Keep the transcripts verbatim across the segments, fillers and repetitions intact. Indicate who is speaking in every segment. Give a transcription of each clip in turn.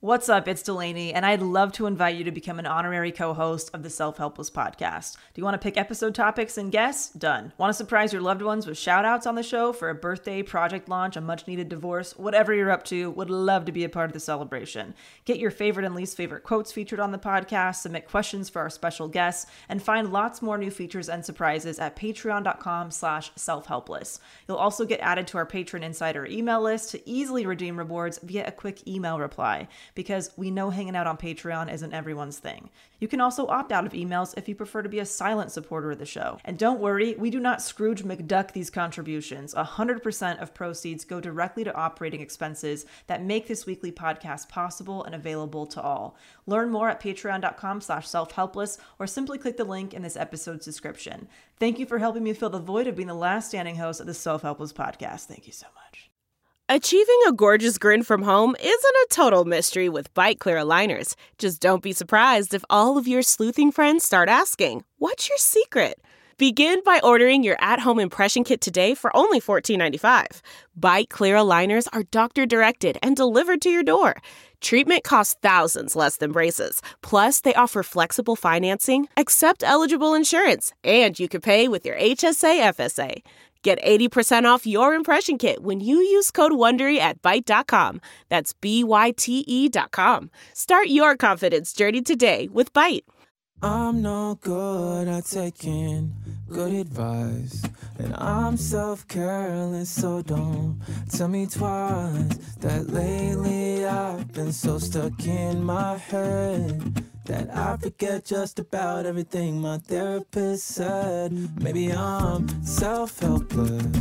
Speaker 1: What's up? It's Delaney, and I'd love to invite you to become an honorary co-host of the Self-Helpless podcast. Do you want to pick episode topics and guests? Done. Want to surprise your loved ones with shout-outs on the show for a birthday, project launch, a much-needed divorce? Whatever you're up to, would love to be a part of the celebration. Get your favorite and least favorite quotes featured on the podcast, submit questions for our special guests, and find lots more new features and surprises at patreon.com slash self-helpless. You'll also get added to our Patron Insider email list to easily redeem rewards via a quick email reply, because we know hanging out on Patreon isn't everyone's thing. You can also opt out of emails if you prefer to be a silent supporter of the show. And don't worry, we do not Scrooge McDuck these contributions. one hundred percent of proceeds go directly to operating expenses that make this weekly podcast possible and available to all. Learn more at patreon.com slash self-helpless or simply click the link in this episode's description. Thank you for helping me fill the void of being the last standing host of the Self-Helpless podcast. Thank you so much.
Speaker 2: Achieving a gorgeous grin from home isn't a total mystery with Byte Clear aligners. Just don't be surprised if all of your sleuthing friends start asking, "What's your secret?" Begin by ordering your at-home impression kit today for only fourteen ninety-five. Byte Clear aligners are doctor-directed and delivered to your door. Treatment costs thousands less than braces. Plus, they offer flexible financing, accept eligible insurance, and you can pay with your H S A F S A. Get eighty percent off your impression kit when you use code WONDERY at byte dot com. That's B Y T E dot com. Start your confidence journey today with Byte.
Speaker 3: I'm no good at taking good advice, and I'm self-careless, so don't tell me twice that lately I've been so stuck in my head that I forget just about everything my therapist said. Maybe I'm self-helpless.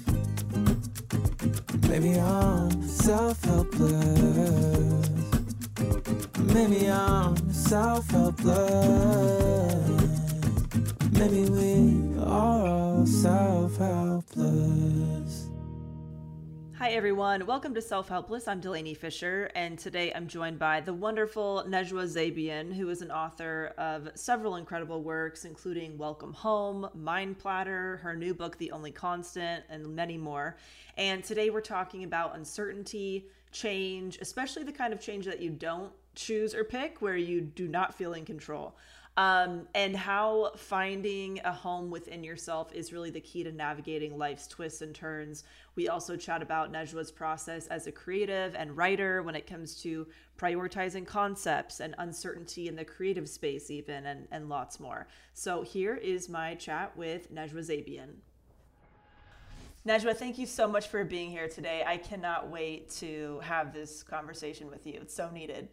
Speaker 3: Maybe I'm self-helpless. Maybe I'm self-helpless. Maybe we are all self-helpless.
Speaker 1: Hi everyone, welcome to Self-Helpless. I'm Delaney Fisher, and today I'm joined by the wonderful Nejwa Zabian, who is an author of several incredible works, including Welcome Home, Mind Platter, her new book, The Only Constant, and many more. And today we're talking about uncertainty, change, especially the kind of change that you don't choose or pick, where you do not feel in control. Um, and how finding a home within yourself is really the key to navigating life's twists and turns. We also chat about Nejwa's process as a creative and writer when it comes to prioritizing concepts and uncertainty in the creative space even, and, and lots more. So here is my chat with Nejwa Zabian. Nejwa, thank you so much for being here today. I cannot wait to have this conversation with you. It's so needed.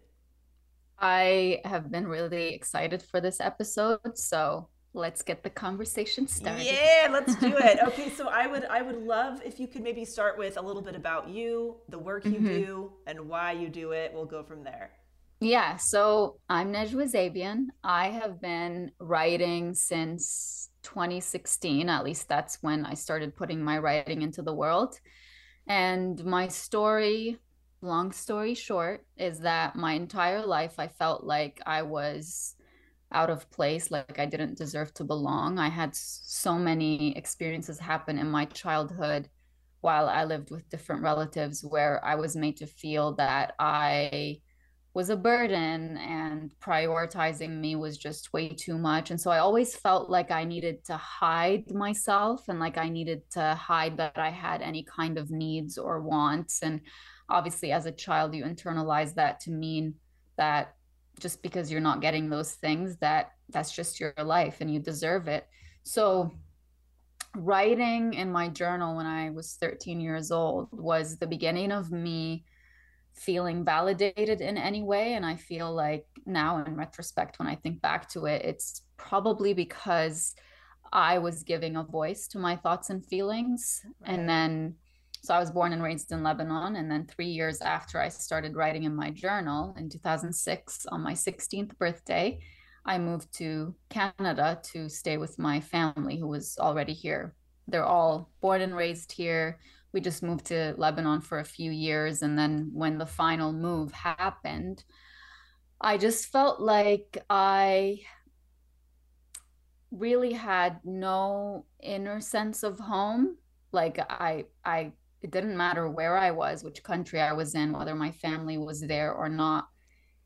Speaker 4: I have been really excited for this episode, so let's get the conversation started.
Speaker 1: Yeah, let's do it. Okay, so I would I would love if you could maybe start with a little bit about you, the work you mm-hmm. do, and why you do it. We'll go from there.
Speaker 4: Yeah, so I'm Nejwa Zabian. I have been writing since twenty sixteen. At least that's when I started putting my writing into the world. And my story, long story short, is that my entire life I felt like I was out of place, like I didn't deserve to belong. I had so many experiences happen in my childhood while I lived with different relatives where I was made to feel that I was a burden and prioritizing me was just way too much. And so I always felt like I needed to hide myself and like I needed to hide that I had any kind of needs or wants. And obviously, as a child, you internalize that to mean that just because you're not getting those things, that that's just your life and you deserve it. So writing in my journal when I was thirteen years old was the beginning of me feeling validated in any way. And I feel like now in retrospect, when I think back to it, it's probably because I was giving a voice to my thoughts and feelings. Right. And then So I was born and raised in Lebanon. And then three years after I started writing in my journal in two thousand six, on my sixteenth birthday, I moved to Canada to stay with my family who was already here. They're all born and raised here. We just moved to Lebanon for a few years. And then when the final move happened, I just felt like I really had no inner sense of home. Like I, I, it didn't matter where I was, which country I was in, whether my family was there or not.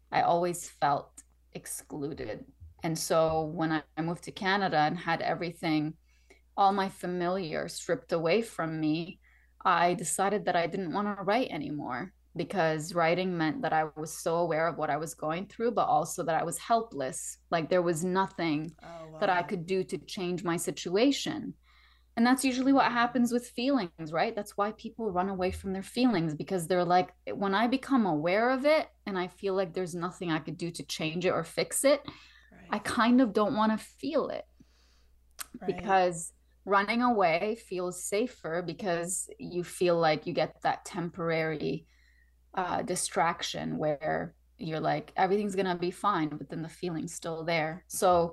Speaker 4: I always felt excluded. And so when I moved to Canada and had everything, all my familiar stripped away from me, I decided that I didn't want to write anymore because writing meant that I was so aware of what I was going through, but also that I was helpless. Like there was nothing
Speaker 1: Oh,
Speaker 4: that I
Speaker 1: wow.
Speaker 4: could do to change my situation. And that's usually what happens with feelings, right? That's why people run away from their feelings because they're like, when I become aware of it and I feel like there's nothing I could do to change it or fix it, I
Speaker 1: Right.
Speaker 4: kind of don't want to feel it
Speaker 1: Right.
Speaker 4: because running away feels safer because you feel like you get that temporary uh, distraction where you're like, everything's going to be fine, but then the feeling's still there. So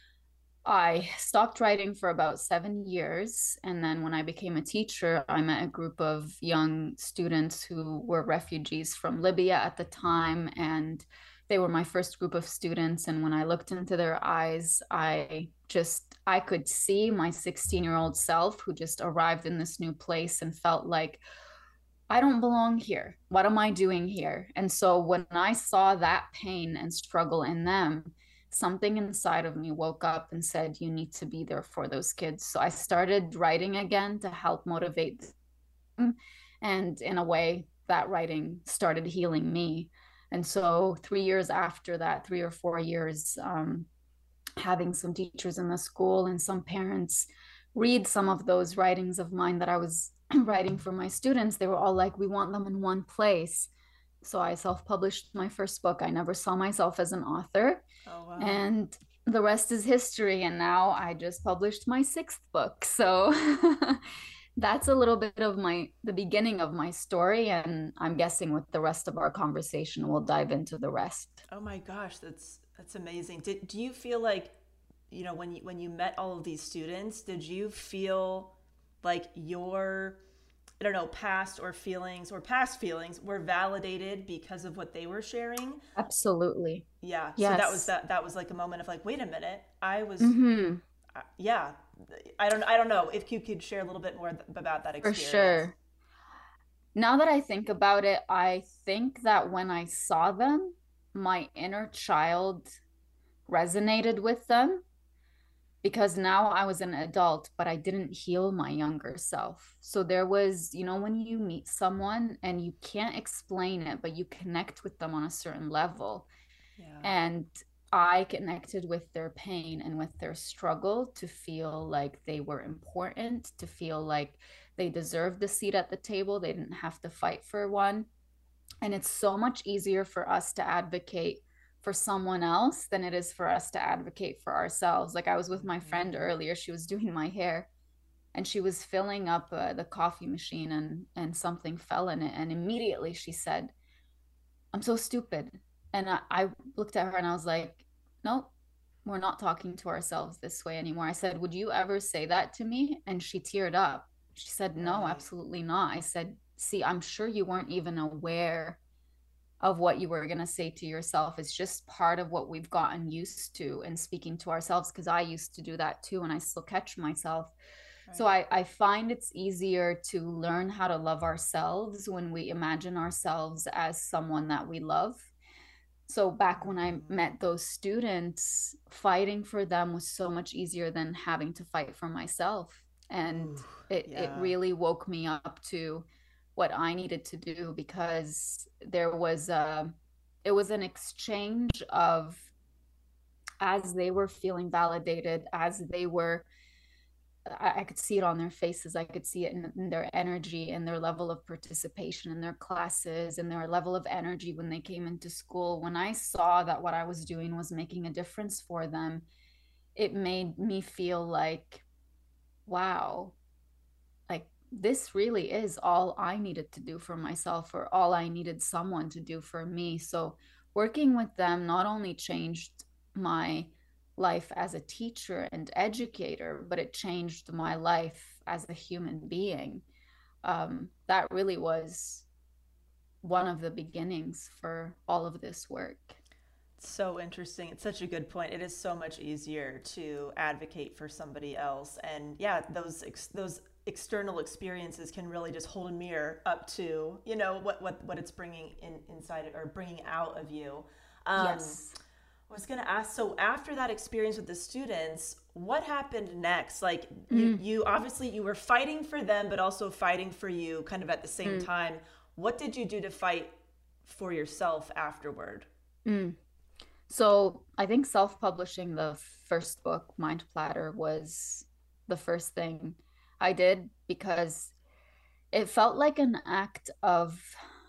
Speaker 4: I stopped writing for about seven years. And then when I became a teacher, I met a group of young students who were refugees from Libya at the time. And they were my first group of students. And when I looked into their eyes, I just, I could see my sixteen year old self who just arrived in this new place and felt like, I don't belong here. What am I doing here? And so when I saw that pain and struggle in them, something inside of me woke up and said, you need to be there for those kids. So I started writing again to help motivate them. And in a way, that writing started healing me. And so three years after that, three or four years, um, having some teachers in the school and some parents read some of those writings of mine that I was writing for my students, they were all like, we want them in one place. So I self published my first book. I never saw myself as an author.
Speaker 1: Oh, wow.
Speaker 4: And the rest is history. And now I just published my sixth book. So that's a little bit of my the beginning of my story. And I'm guessing with the rest of our conversation, we'll dive into the rest.
Speaker 1: Oh my gosh, that's that's amazing. Did do you feel like, you know, when you when you met all of these students, did you feel like your, I don't know, past or feelings or past feelings were validated because of what they were sharing?
Speaker 4: Absolutely.
Speaker 1: Yeah. So that was
Speaker 4: Yes.
Speaker 1: that that was like a moment of like, wait a minute, I was,
Speaker 4: Mm-hmm.
Speaker 1: uh, yeah. I don't I don't know if you could share a little bit more th- about that
Speaker 4: For
Speaker 1: experience.
Speaker 4: sure. Now that I think about it, I think that when I saw them, my inner child resonated with them because now I was an adult, but I didn't heal my younger self. So there was, you know, when you meet someone and you can't explain it, but you connect with them on a certain level.
Speaker 1: Yeah.
Speaker 4: And I connected with their pain and with their struggle to feel like they were important, to feel like they deserved the seat at the table. They didn't have to fight for one. And it's so much easier for us to advocate for someone else than it is for us to advocate for ourselves. Like I was with my friend
Speaker 1: Mhm.
Speaker 4: earlier, she was doing my hair and she was filling up uh, the coffee machine and and something fell in it and immediately she said, I'm so stupid. And I, I looked at her and I was like, nope, we're not talking to ourselves this way anymore. I said, would you ever say that to me? And she teared up. She said, no,
Speaker 1: Right.
Speaker 4: absolutely not. I said, see, I'm sure you weren't even aware of what you were going to say to yourself. It's just part of what we've gotten used to in speaking to ourselves. Because I used to do that too, and I still catch myself. So
Speaker 1: Right.
Speaker 4: I, I find it's easier to learn how to love ourselves when we imagine ourselves as someone that we love. So back when I
Speaker 1: Mhm.
Speaker 4: met those students, fighting for them was so much easier than having to fight for myself. And
Speaker 1: Ooh,
Speaker 4: it it
Speaker 1: yeah.
Speaker 4: really woke me up to what I needed to do because there was a it was an exchange of as they were feeling validated, as they were I, I could see it on their faces. I could see it in, in their energy and their level of participation in their classes and their level of energy when they came into school. When I saw that what I was doing was making a difference for them, it made me feel like, wow, like this really is all I needed to do for myself or all I needed someone to do for me. So working with them not only changed my life as a teacher and educator, but it changed my life as a human being. Um, that really was one of the beginnings for all of this work.
Speaker 1: So interesting. It's such a good point. It is so much easier to advocate for somebody else, and yeah, those ex- those external experiences can really just hold a mirror up to, you know, what what what it's bringing in inside or bringing out of you. Um,
Speaker 4: Yes.
Speaker 1: I was going to ask, so after that experience with the students, what happened next? Like you,
Speaker 4: Mm,
Speaker 1: you obviously you were fighting for them, but also fighting for you kind of at the same
Speaker 4: mm,
Speaker 1: time. What did you do to fight for yourself afterward?
Speaker 4: mm. So I think self-publishing the first book, Mind Platter, was the first thing I did because it felt like an act of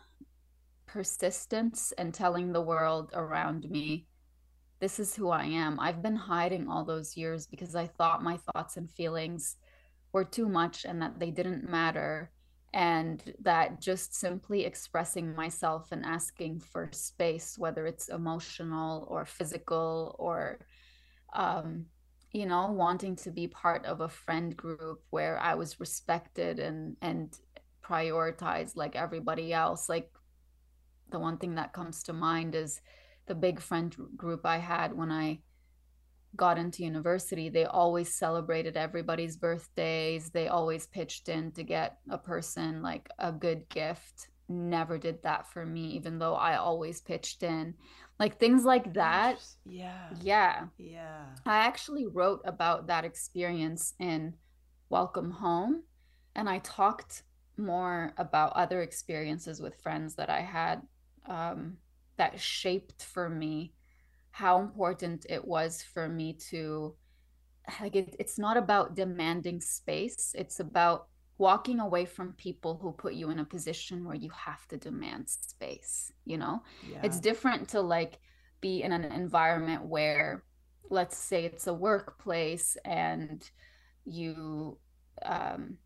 Speaker 4: persistence and telling the world around me, this is who I am. I've been hiding all those years because I thought my thoughts and feelings were too much and that they didn't matter. And that just simply expressing myself and asking for space, whether it's emotional or physical or, um, you know, wanting to be part of a friend group where I was respected and, and prioritized like everybody else. Like the one thing that comes to mind is the big friend group I had when I got into university. They always celebrated everybody's birthdays. They always pitched in to get a person like a good gift. Never did that for me, even though I always pitched in. Like things like that.
Speaker 1: Yeah.
Speaker 4: Yeah.
Speaker 1: Yeah.
Speaker 4: I actually wrote about that experience in Welcome Home, and I talked more about other experiences with friends that I had, um, that shaped for me how important it was for me to, like, it, it's not about demanding space, it's about walking away from people who put you in a position where you have to demand space, you know?
Speaker 1: Yeah.
Speaker 4: It's different to like be in an environment where, let's say it's a workplace and you um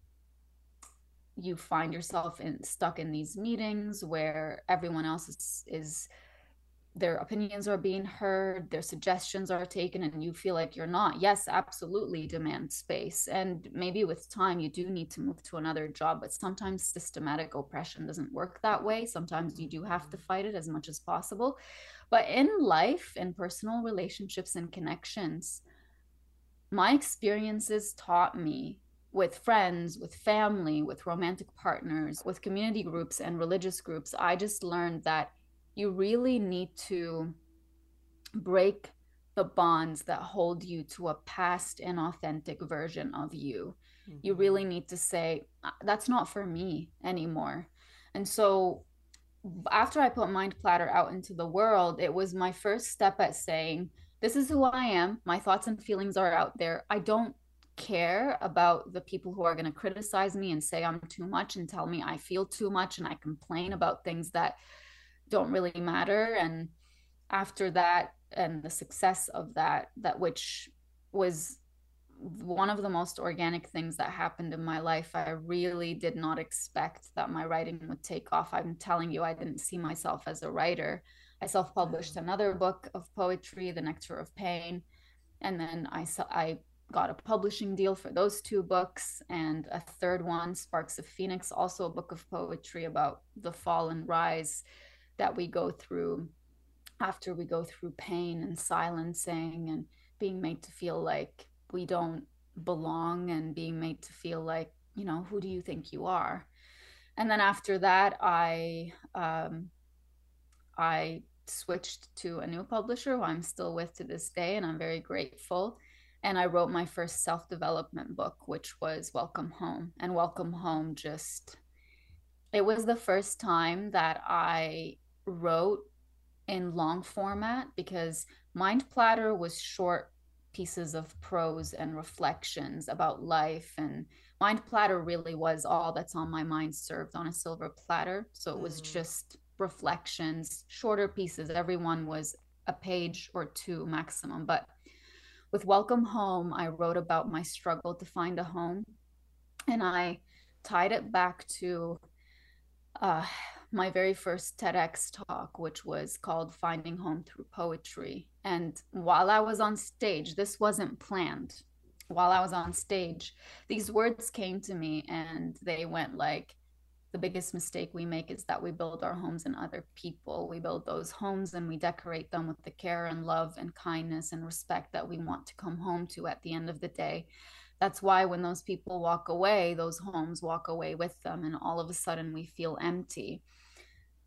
Speaker 4: you find yourself in stuck in these meetings where everyone else is is their opinions are being heard, their suggestions are taken, and you feel like you're not. Yes, absolutely demand space. And maybe with time, you do need to move to another job, but sometimes systematic oppression doesn't work that way. Sometimes you do have to fight it as much as possible. But in life, in personal relationships and connections, my experiences taught me with friends, with family, with romantic partners, with community groups and religious groups, I just learned that you really need to break the bonds that hold you to a past inauthentic version of you. Mm-hmm. You really need to say, that's not for me anymore. And so after I put Mind Platter out into the world, it was my first step at saying, this is who I am. My thoughts and feelings are out there. I don't care about the people who are going to criticize me and say I'm too much and tell me I feel too much and I complain about things that don't really matter. And after that, and the success of that, that which was one of the most organic things that happened in my life. I really did not expect that my writing would take off. I'm telling you, I didn't see myself as a writer. I self-published another book of poetry, The Nectar of Pain, and then I I got a publishing deal for those two books, and a third one, Sparks of Phoenix, also a book of poetry about the fall and rise that we go through after we go through pain and silencing and being made to feel like we don't belong and being made to feel like, you know, who do you think you are? And then after that, I um, I switched to a new publisher who I'm still with to this day, and I'm very grateful. And I wrote my first self-development book, which was Welcome Home. And Welcome Home just, it was the first time that I wrote in long format, because Mind Platter was short pieces of prose and reflections about life, and Mind Platter really was all that's on my mind served on a silver platter. So it was mm. just reflections, shorter pieces. Everyone was a page or two maximum. But with Welcome Home, I wrote about my struggle to find a home, and I tied it back to uh, my very first TEDx talk, which was called Finding Home Through Poetry. And while I was on stage, this wasn't planned. While I was on stage, these words came to me, and they went like, the biggest mistake we make is that we build our homes in other people. We build those homes and we decorate them with the care and love and kindness and respect that we want to come home to at the end of the day. That's why when those people walk away, those homes walk away with them, and all of a sudden we feel empty.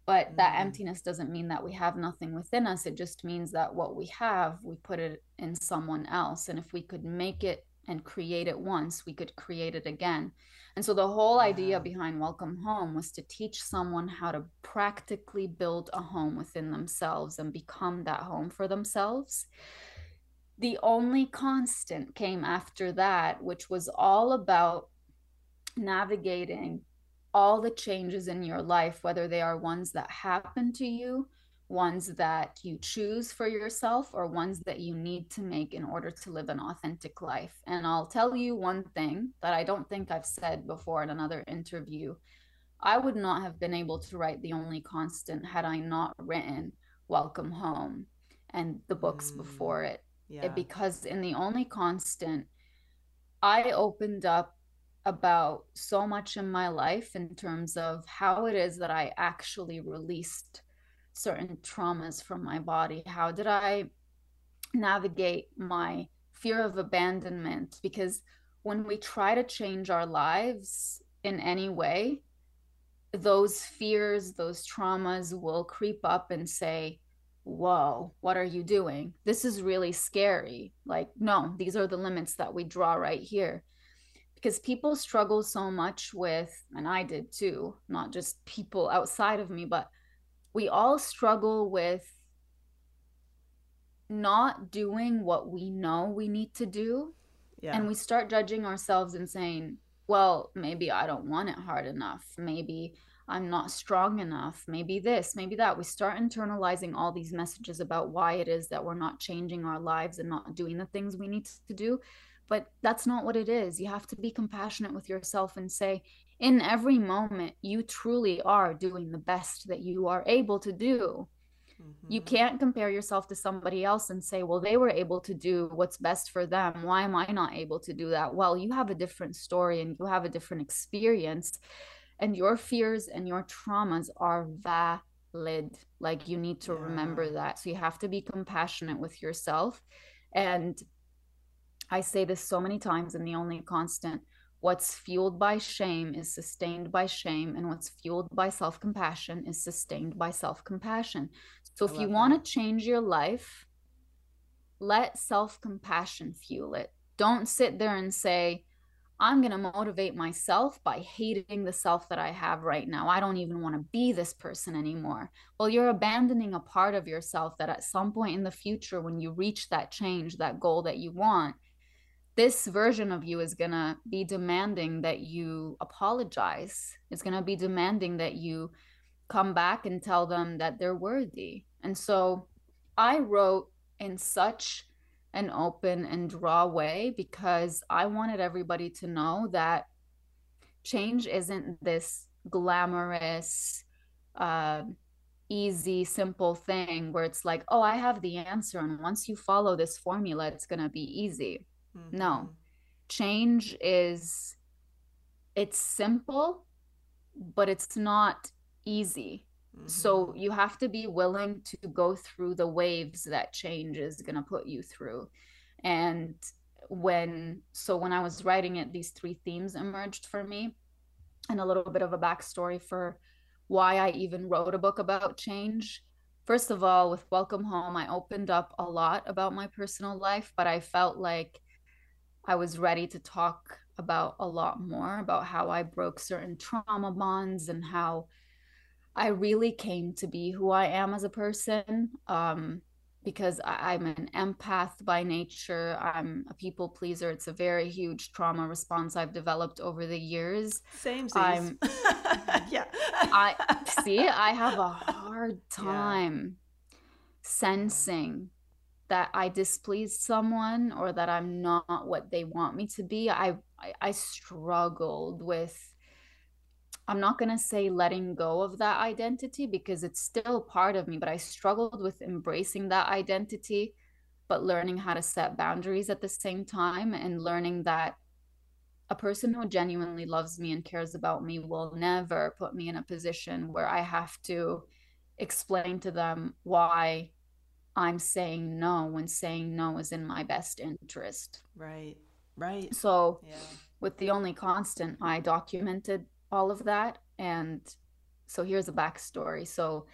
Speaker 4: But
Speaker 1: Mm.
Speaker 4: that emptiness doesn't mean that we have nothing within us. It just means that what we have, we put it in someone else. And if we could make it and create it once, we could create it again. And so the whole
Speaker 1: Yeah.
Speaker 4: idea behind Welcome Home was to teach someone how to practically build a home within themselves and become that home for themselves. The only constant came after that, which was all about navigating all the changes in your life, whether they are ones that happen to you, ones that you choose for yourself, or ones that you need to make in order to live an authentic life. And I'll tell you one thing that I don't think I've said before in another interview. I would not have been able to write The Only Constant had I not written Welcome Home and the books mm. before it.
Speaker 1: Yeah.
Speaker 4: it. Because in The Only Constant, I opened up about so much in my life in terms of how it is that I actually released certain traumas from my body. How did I navigate my fear of abandonment? Because when we try to change our lives in any way, those fears, those traumas will creep up and say, whoa, what are you doing? This is really scary. Like, no, these are the limits that we draw right here. Because people struggle so much with, and I did too, not just people outside of me, but we all struggle with not doing what we know we need to do. Yeah. And we start judging ourselves and saying, well, maybe I don't want it hard enough. Maybe I'm not strong enough. Maybe this, maybe that. We start internalizing all these messages about why it is that we're not changing our lives and not doing the things we need to do. But that's not what it is. You have to be compassionate with yourself and say, in every moment, you truly are doing the best that you are able to do. Mm-hmm. You can't compare yourself to somebody else and say, well, they were able to do what's best for them. Why am I not able to do that? Well, you have a different story and you have a different experience, and your fears and your traumas are valid. Like, you need to yeah. remember that. So you have to be compassionate with yourself. And I say this so many times in The Only Constant: what's fueled by shame is sustained by shame, and what's fueled by self-compassion is sustained by self-compassion. So if you want to change your life, let self-compassion fuel it. Don't sit there and say, I'm going to motivate myself by hating the self that I have right now. I don't even want to be this person anymore. Well, you're abandoning a part of yourself that at some point in the future, when you reach that change, that goal that you want, this version of you is going to be demanding that you apologize. It's going to be demanding that you come back and tell them that they're worthy. And so I wrote in such an open and raw way because I wanted everybody to know that change isn't this glamorous, uh, easy, simple thing where it's like, oh, I have the answer, and once you follow this formula, it's going to be easy. Mm-hmm. No, change is, it's simple, but it's not easy. Mm-hmm. So you have to be willing to go through the waves that change is going to put you through. And when, so when I was writing it, these three themes emerged for me, and a little bit of a backstory for why I even wrote a book about change. First of all, with Welcome Home, I opened up a lot about my personal life, but I felt like I was ready to talk about a lot more about how I broke certain trauma bonds and how I really came to be who I am as a person, um, because I, I'm an empath by nature. I'm a people pleaser. It's a very huge trauma response I've developed over the years.
Speaker 1: Same,
Speaker 4: I'm,
Speaker 1: yeah.
Speaker 4: I see, I have a hard time yeah. sensing that I displeased someone or that I'm not what they want me to be. I, I, I struggled with, I'm not going to say letting go of that identity because it's still part of me, but I struggled with embracing that identity, but learning how to set boundaries at the same time, and learning that a person who genuinely loves me and cares about me will never put me in a position where I have to explain to them why I'm saying no when saying no is in my best interest.
Speaker 1: Right, right.
Speaker 4: So
Speaker 1: yeah.
Speaker 4: with The Only Constant, I documented all of that, and so here's a backstory. So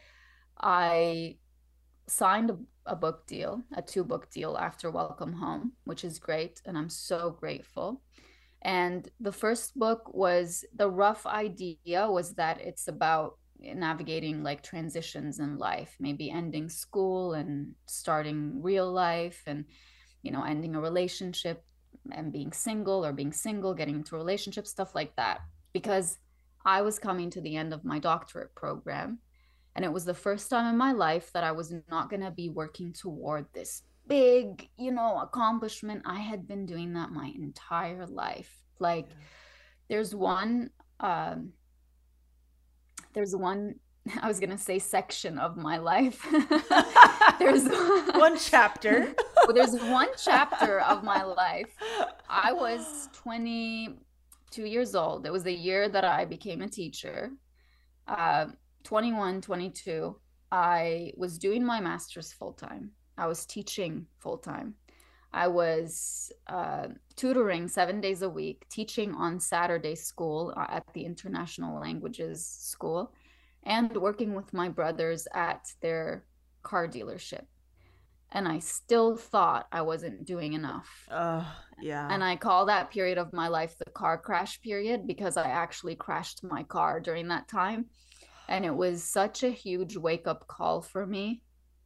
Speaker 4: I signed a, a book deal, a two book deal after Welcome Home, which is great. And I'm so grateful. And the first book was, the rough idea was that it's about navigating like transitions in life, maybe ending school and starting real life, and, you know, ending a relationship and being single, or being single, getting into a relationship, stuff like that. Because I was coming to the end of my doctorate program. And it was the first time in my life that I was not going to be working toward this big, you know, accomplishment. I had been doing that my entire life. Like, yeah. there's one, um, there's one, I was going to say section of my life. there's one,
Speaker 1: one chapter.
Speaker 4: There's one chapter of my life. I was twenty-two years old. It was the year that I became a teacher. Uh, twenty-one, twenty-two, I was doing my master's full-time. I was teaching full-time. I was uh, tutoring seven days a week, teaching on Saturday school at the International Languages School, and working with my brothers at their car dealership. And I still thought I wasn't doing enough.
Speaker 1: Uh, yeah.
Speaker 4: And I call that period of my life the car crash period, because I actually crashed my car during that time. And it was such a huge wake-up call for me,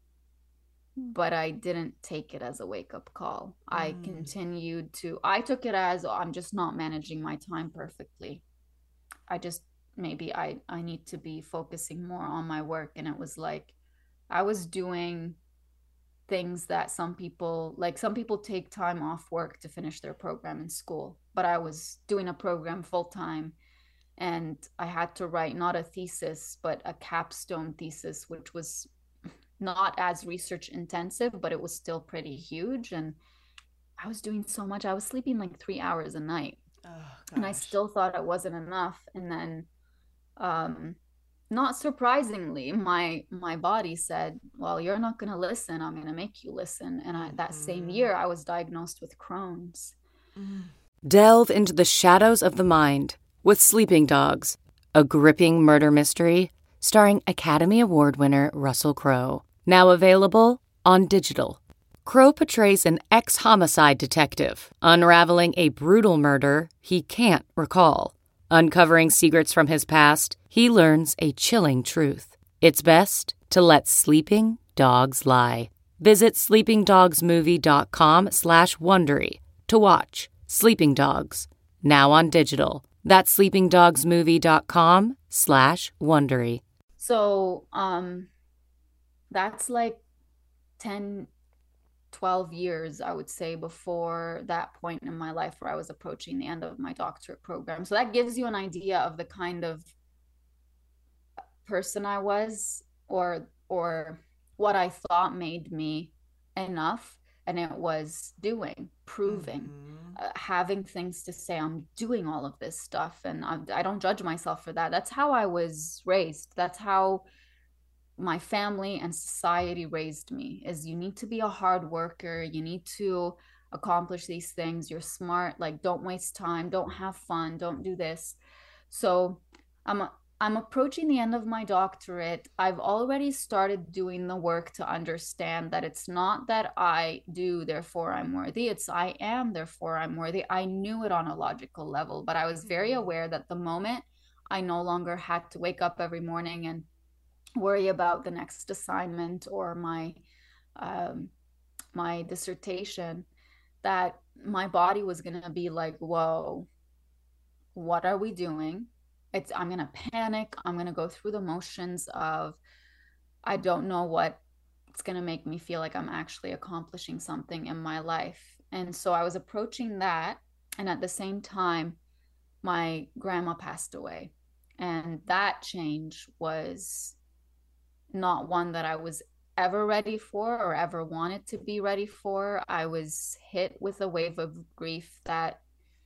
Speaker 4: but I didn't take it as a wake-up call. Mm. I continued to, I took it as, oh, I'm just not managing my time perfectly. I just, maybe I, I need to be focusing more on my work. And it was like, I was doing things that some people, like some people take time off work to finish their program in school, but I was doing a program full-time. And I had to write not a thesis, but a capstone thesis, which was not as research intensive, but it was still pretty huge. And I was doing so much. I was sleeping like three hours a night. Oh, and I still thought it wasn't enough. And then, um, not surprisingly, my my body said, well, you're not going to listen. I'm going to make you listen. And I, that mm. same year, I was diagnosed with Crohn's.
Speaker 5: Mm. Delve into the shadows of the mind with Sleeping Dogs, a gripping murder mystery starring Academy Award winner Russell Crowe. Now available on digital. Crowe portrays an ex-homicide detective unraveling a brutal murder he can't recall. Uncovering secrets from his past, he learns a chilling truth. It's best to let sleeping dogs lie. Visit sleepingdogsmovie.com slash Wondery to watch Sleeping Dogs, now on digital. That's sleepingdogsmovie.com slash Wondery.
Speaker 4: So um, that's like ten, twelve years, I would say, before that point in my life where I was approaching the end of my doctorate program. So that gives you an idea of the kind of person I was, or or what I thought made me enough. And it was doing, proving, mm-hmm. uh, having things to say. I'm doing all of this stuff, and I, I don't judge myself for that. That's how I was raised. That's how my family and society raised me, is you need to be a hard worker. You need to accomplish these things. You're smart. Like, don't waste time. Don't have fun. Don't do this. So I'm a, I'm approaching the end of my doctorate. I've already started doing the work to understand that it's not that I do, therefore I'm worthy. It's I am, therefore I'm worthy. I knew it on a logical level, but I was very aware that the moment I no longer had to wake up every morning and worry about the next assignment or my um, my dissertation, that my body was going to be like, whoa, what are we doing? It's, I'm going to panic. I'm going to go through the motions of, I don't know what it's going to make me feel like I'm actually accomplishing something in my life. And so I was approaching that. And at the same time, my grandma passed away. And that change was not one that I was ever ready for or ever wanted to be ready for. I was hit with a wave of grief that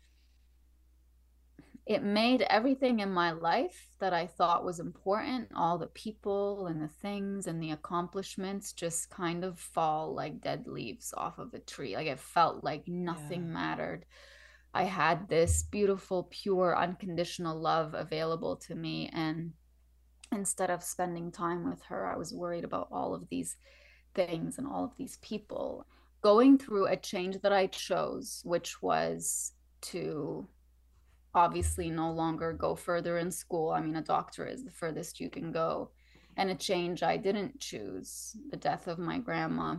Speaker 4: it made everything in my life that I thought was important, all the people and the things and the accomplishments, just kind of fall like dead leaves off of a tree. Like, it felt like nothing yeah. mattered. I had this beautiful, pure, unconditional love available to me, and instead of spending time with her, I was worried about all of these things and all of these people. Going through a change that I chose, which was to obviously no longer go further in school. I mean, a doctorate is the furthest you can go. And a change I didn't choose, the death of my grandma,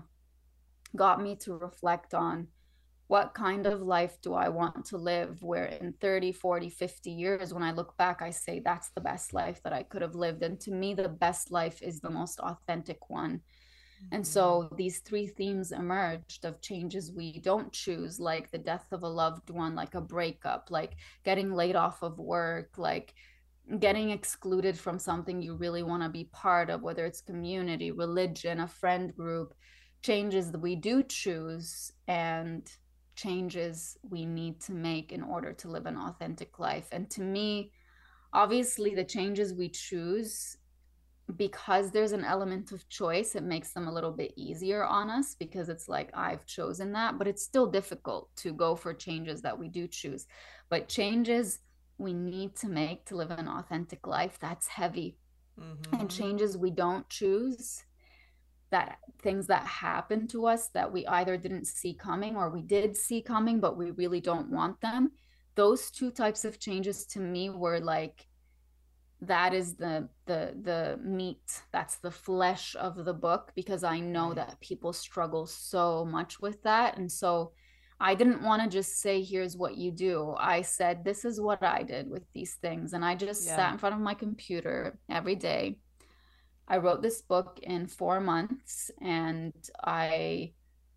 Speaker 4: got me to reflect on what kind of life do I want to live, where in thirty, forty, fifty years, when I look back, I say that's the best life that I could have lived. And to me, the best life is the most authentic one. And so these three themes emerged of changes we don't choose, like the death of a loved one, like a breakup, like getting laid off of work, like getting excluded from something you really want to be part of, whether it's community, religion, a friend group, changes that we do choose and changes we need to make in order to live an authentic life. And to me, obviously, the changes we choose, because there's an element of choice, it makes them a little bit easier on us because it's like, I've chosen that, but it's still difficult to go for changes that we do choose. But changes we need to make to live an authentic life, that's heavy. Mm-hmm. And changes we don't choose, that things that happen to us that we either didn't see coming or we did see coming, but we really don't want them. Those two types of changes to me were like, that is the the the meat, that's the flesh of the book, because I know right. that people struggle so much with that. And so I didn't want to just say, here's what you do. I said, this is what I did with these things. And I just yeah. sat in front of my computer every day. I wrote this book in four months, and I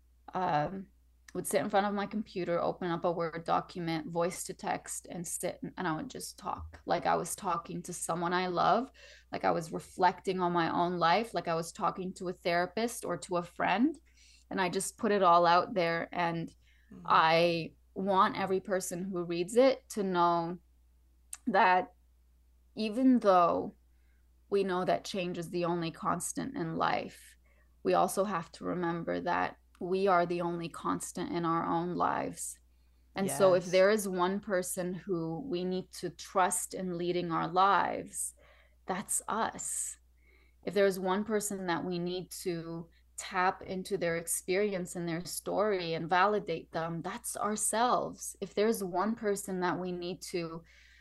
Speaker 4: um would sit in front of my computer, open up a Word document, voice to text, and sit, and I would just talk like I was talking to someone I love, like I was reflecting on my own life, like I was talking to a therapist or to a friend. And I just put it all out there. And mm-hmm. I want every person who reads it to know that even though we know that change is the only constant in life, we also have to remember that we are the only constant in our own lives. And yes. so if there is one person who we need to trust in leading our lives, that's us. If there's one person that we need to tap into their experience and their story and validate them, that's ourselves. If there's one person that we need to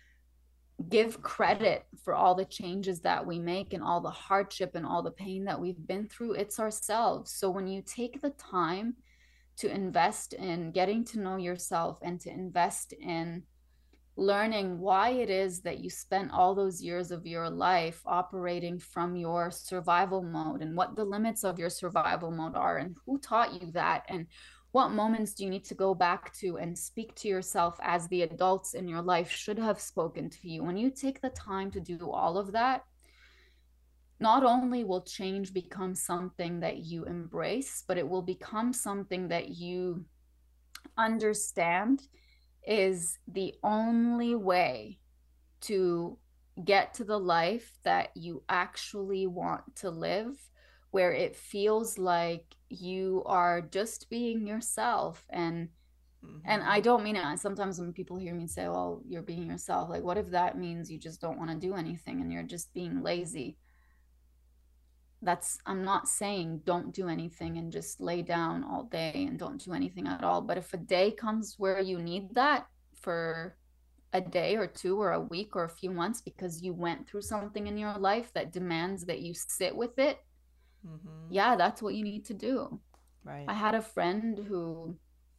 Speaker 4: give credit for all the changes that we make and all the hardship and all the pain that we've been through, it's ourselves. So when you take the time to invest in getting to know yourself and to invest in learning why it is that you spent all those years of your life operating from your survival mode, and what the limits of your survival mode are, and who taught you that, and what moments do you need to go back to and speak to yourself as the adults in your life should have spoken to you. When you take the time to do all of that, not only will change become something that you embrace, but it will become something that you understand is the only way to get to the life that you actually want to live, where it feels like you are just being yourself. And mm-hmm. and I don't mean it. Sometimes when people hear me say, well, you're being yourself, like, what if that means you just don't want to do anything and you're just being lazy? That's, I'm not saying don't do anything and just lay down all day and don't do anything at all. But if a day comes where you need that for a day or two or a week or a few months because you went through something in your life that demands that you sit with it, mm-hmm. yeah, that's what you need to do. Right. I had a friend who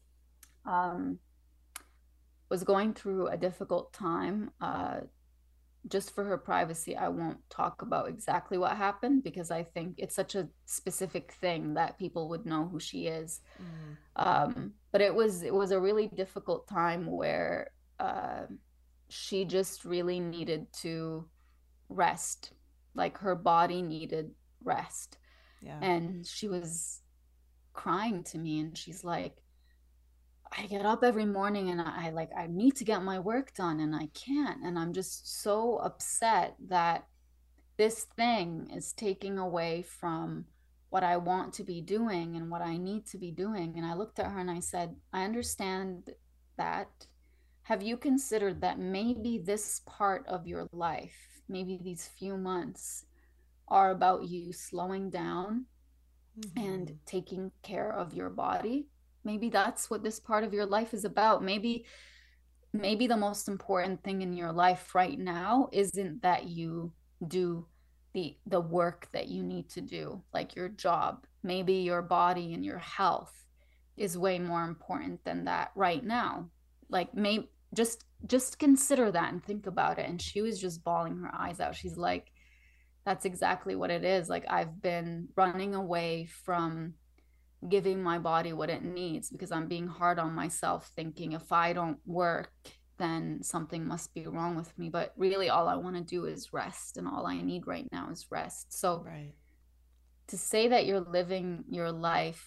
Speaker 4: um, was going through a difficult time. Uh, just for her privacy, I won't talk about exactly what happened because I think it's such a specific thing that people would know who she is. Mm. Um, but it was it was a really difficult time where uh, she just really needed to rest. Like her body needed rest. Yeah. And she was crying to me and she's like, I get up every morning and I, I like, I need to get my work done and I can't. And I'm just so upset that this thing is taking away from what I want to be doing and what I need to be doing. And I looked at her and I said, I understand that. Have you considered that maybe this part of your life maybe these few months are about you slowing down mm-hmm. and taking care of your body. Maybe that's what this part of your life is about. Maybe maybe the most important thing in your life right now isn't that you do the the work that you need to do, like your job. Maybe your body and your health is way more important than that right now. Like, maybe just just consider that and think about it. And she was just bawling her eyes out. She's like, that's exactly what it is. Like, I've been running away from giving my body what it needs because I'm being hard on myself, thinking if I don't work, then something must be wrong with me. But really, all I want to do is rest, and all I need right now is rest. So
Speaker 1: right.
Speaker 4: to say that you're living your life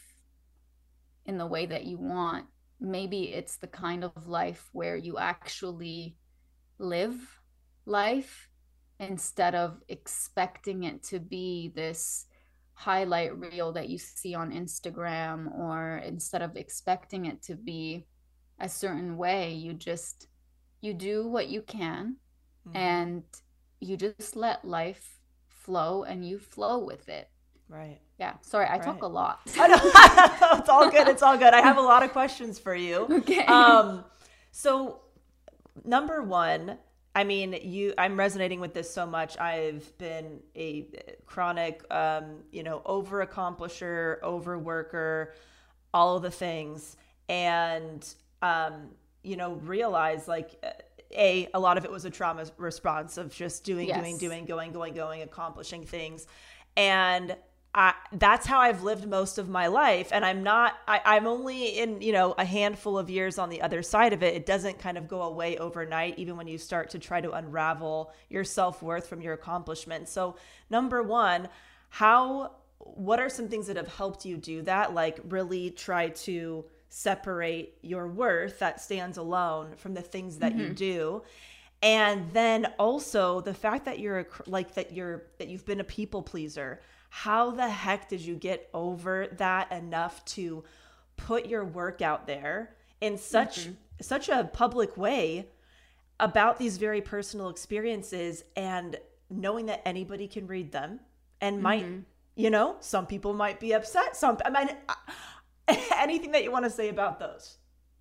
Speaker 4: in the way that you want, maybe it's the kind of life where you actually live life instead of expecting it to be this highlight reel that you see on Instagram, or instead of expecting it to be a certain way. You just, you do what you can mm-hmm. and you just let life flow and you flow with it.
Speaker 1: Right.
Speaker 4: Yeah. Sorry, I
Speaker 1: right.
Speaker 4: talk a lot.
Speaker 1: Oh, no. It's all good. It's all good. I have a lot of questions for you.
Speaker 4: Okay.
Speaker 1: Um, so number one, I mean, you, I'm resonating with this so much. I've been a chronic, um, you know, over accomplisher, overworker, all of the things. And, um, you know, realize like, a, a lot of it was a trauma response of just doing, yes. doing, doing, going, going, going, accomplishing things. And I, that's how I've lived most of my life. And I'm not, I, I'm only in, you know, a handful of years on the other side of it. It doesn't kind of go away overnight, even when you start to try to unravel your self-worth from your accomplishments. So number one, how, what are some things that have helped you do that? Like really try to separate your worth that stands alone from the things that mm-hmm. you do. And then also the fact that you're a, like that you're, that you've been a people pleaser. How the heck did you get over that enough to put your work out there in such mm-hmm. such a public way about these very personal experiences, and knowing that anybody can read them and mm-hmm. might, you know, some people might be upset. Some, I mean, anything that you want to say about those?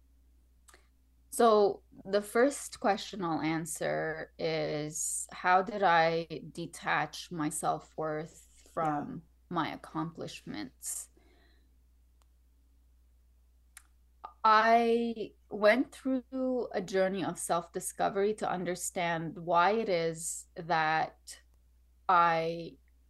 Speaker 4: So the first question I'll answer is, how did I detach my self-worth from yeah. my accomplishments? I went through a journey of self-discovery to understand why it is that I,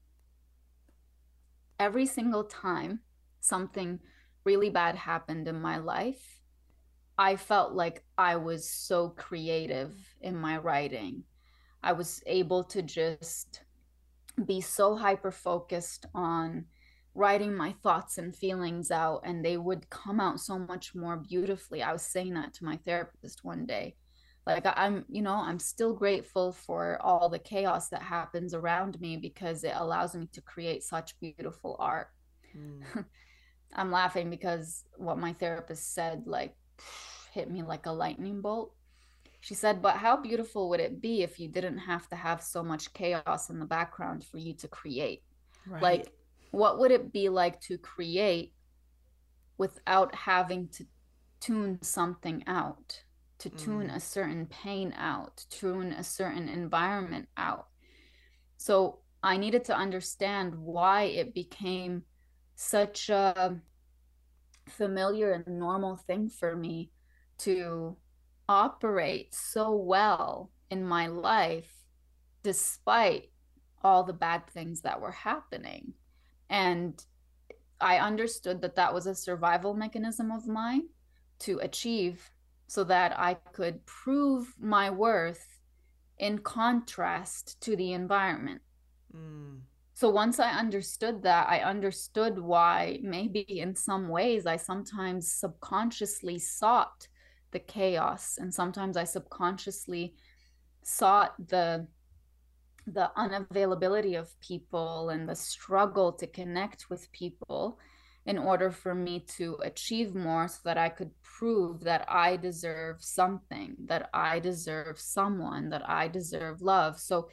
Speaker 4: every single time something really bad happened in my life, I felt like I was so creative in my writing. I was able to just be so hyper focused on writing my thoughts and feelings out, and they would come out so much more beautifully. I was saying that to my therapist one day. Like, I'm, you know, I'm still grateful for all the chaos that happens around me because it allows me to create such beautiful art. Mm. I'm laughing because what my therapist said, like, hit me like a lightning bolt. She said, but how beautiful would it be if you didn't have to have so much chaos in the background for you to create? Right. Like, what would it be like to create without having to tune something out, to mm. tune a certain pain out, tune a certain environment out? So I needed to understand why it became such a familiar and normal thing for me to operate so well in my life despite all the bad things that were happening. And I understood that that was a survival mechanism of mine to achieve, so that I could prove my worth in contrast to the environment. Mm. So once I understood that, I understood why maybe in some ways I sometimes subconsciously sought the chaos, and sometimes I subconsciously sought the the unavailability of people and the struggle to connect with people in order for me to achieve more, so that I could prove that I deserve something, that I deserve someone, that I deserve love. So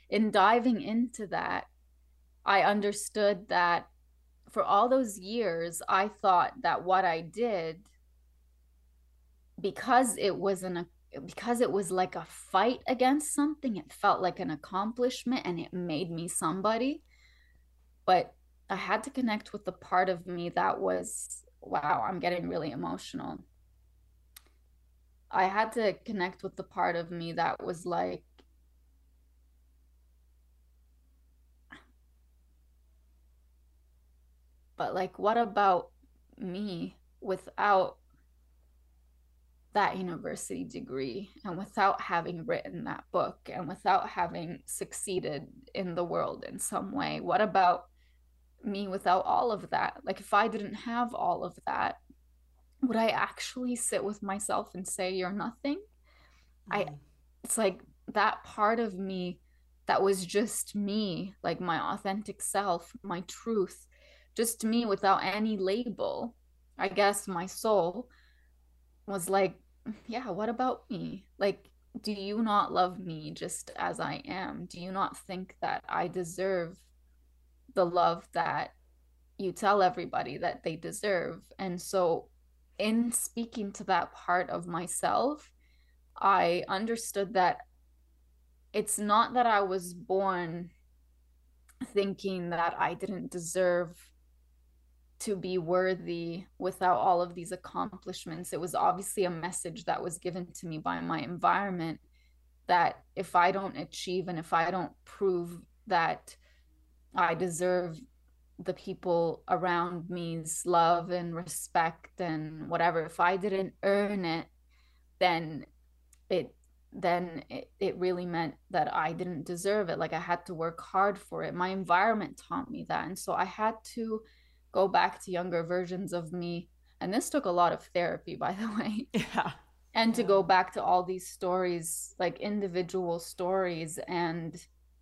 Speaker 4: in diving into that, I understood that for all those years, I thought that what I did, because it was an because it was like a fight against something, it felt like an accomplishment and it made me somebody. But I had to connect with the part of me that was, wow, I'm getting really emotional. I had to connect with the part of me that was like, but like, what about me without that university degree and without having written that book and without having succeeded in the world in some way? What about me without all of that? Like, if I didn't have all of that, would I actually sit with myself and say, you're nothing? Mm. I, it's like that part of me that was just me, like my authentic self, my truth, just me without any label. I guess my soul was like, yeah, what about me? Like, do you not love me just as I am? Do you not think that I deserve the love that you tell everybody that they deserve? And so in speaking to that part of myself, I understood that it's not that I was born thinking that I didn't deserve to be worthy without all of these accomplishments. It was obviously a message that was given to me by my environment that if I don't achieve and if I don't prove that I deserve the people around me's love and respect and whatever, if I didn't earn it, then it then it, it really meant that I didn't deserve it. Like, I had to work hard for it. My environment taught me that. And so I had to go back to younger versions of me. And this took a lot of therapy, by the way.
Speaker 1: Yeah.
Speaker 4: And
Speaker 1: yeah.
Speaker 4: to go back to all these stories, like individual stories, and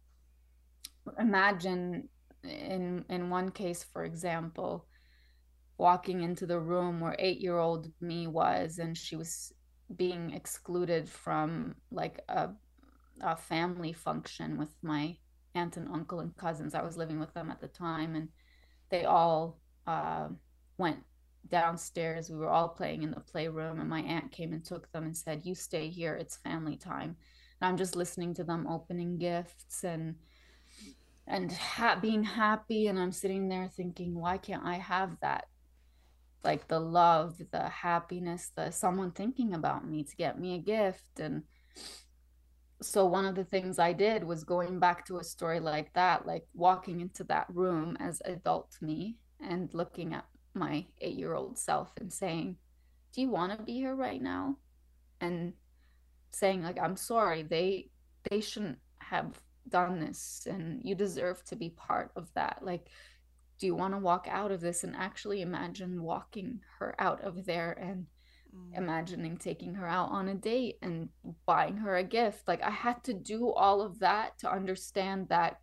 Speaker 4: imagine in in one case, for example, walking into the room where eight-year-old me was, and she was being excluded from like a, a family function with my aunt and uncle and cousins. I was living with them at the time, and they all uh, went downstairs. We were all playing in the playroom, and my aunt came and took them and said, you stay here, it's family time. And I'm just listening to them opening gifts and and ha- being happy, and I'm sitting there thinking, why can't I have that? Like the love, the happiness, the someone thinking about me to get me a gift. And so one of the things I did was going back to a story like that, like walking into that room as adult me and looking at my eight-year-old self and saying, do you want to be here right now? And saying, like, I'm sorry, they they shouldn't have done this, and you deserve to be part of that. Like, do you want to walk out of this? And actually imagine walking her out of there, and mm. imagining taking her out on a date and buying her a gift. Like, I had to do all of that to understand that,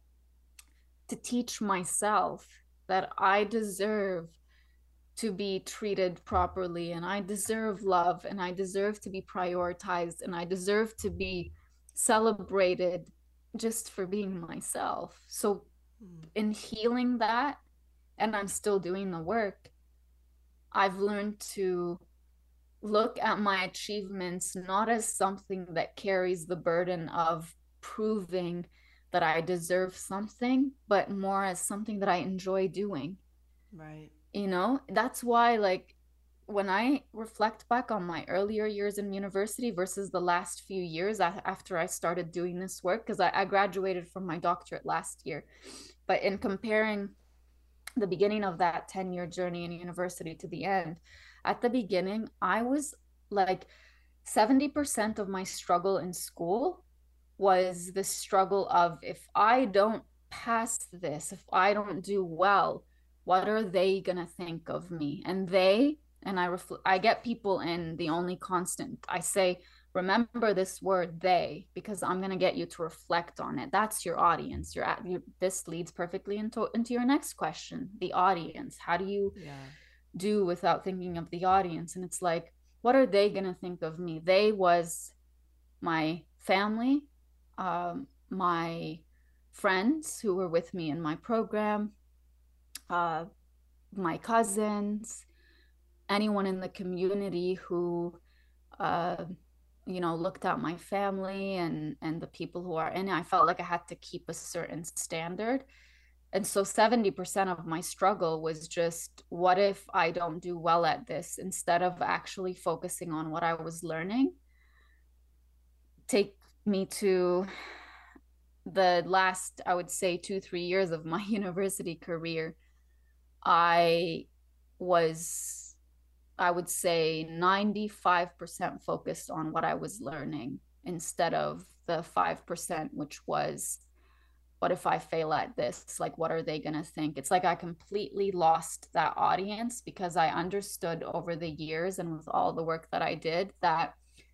Speaker 4: to teach myself that I deserve to be treated properly, and I deserve love, and I deserve to be prioritized, and I deserve to be celebrated just for being myself. So mm. in healing that, and I'm still doing the work, I've learned to look at my achievements not as something that carries the burden of proving that I deserve something, but more as something that I enjoy doing.
Speaker 1: Right.
Speaker 4: You know, that's why, like, when I reflect back on my earlier years in university versus the last few years after I started doing this work, because I, I graduated from my doctorate last year, but in comparing the beginning of that ten-year journey in university to the end, at the beginning, I was like seventy percent of my struggle in school was the struggle of, if I don't pass this, if I don't do well, what are they going to think of me? And they, and I refl- I get people in the only constant. I say, remember this word, they, because I'm going to get you to reflect on it. That's your audience. You're at, you, this leads perfectly into, into your next question, the audience. How do you yeah. do without thinking of the audience? And it's like, what are they going to think of me? They was my family, um, my friends who were with me in my program, uh, my cousins, anyone in the community who, uh, you know, looked at my family and, and the people who are in it. I felt like I had to keep a certain standard. And so seventy percent of my struggle was just, what if I don't do well at this? Instead of actually focusing on what I was learning. Take me to the last, I would say, two, three years of my university career. I was, I would say, ninety-five percent focused on what I was learning instead of the five percent, which was, what if I fail at this? Like, what are they going to think? It's like I completely lost that audience because I understood over the years and with all the work that I did that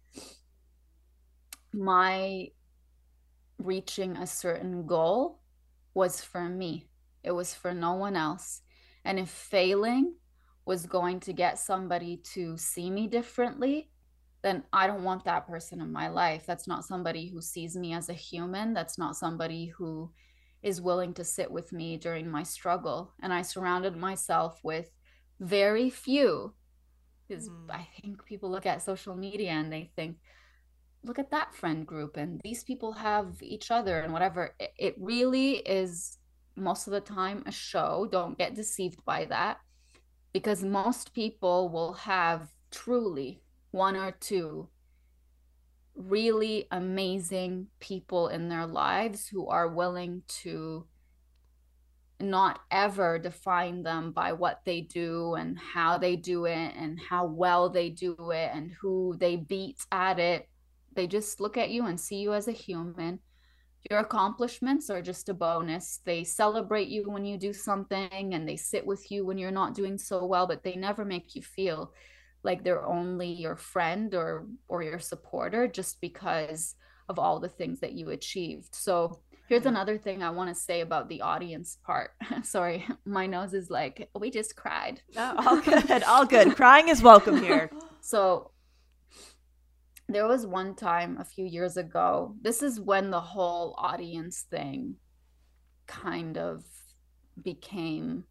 Speaker 4: my reaching a certain goal was for me. It was for no one else. And if failing was going to get somebody to see me differently, then I don't want that person in my life. That's not somebody who sees me as a human. That's not somebody who is willing to sit with me during my struggle. And I surrounded myself with very few, because mm. I think people look at social media and they think, look at that friend group and these people have each other and whatever. It, it really is most of the time a show. Don't get deceived by that, because most people will have truly one or two really amazing people in their lives who are willing to not ever define them by what they do and how they do it and how well they do it and who they beat at it. They just look at you and see you as a human. Your accomplishments are just a bonus. They celebrate you when you do something and they sit with you when you're not doing so well, but they never make you feel like they're only your friend or or your supporter just because of all the things that you achieved. So here's another thing I want to say about the audience part. Sorry, my nose is like, we just cried.
Speaker 1: Oh, all good, all good. Crying is welcome here.
Speaker 4: So there was one time a few years ago, this is when the whole audience thing kind of became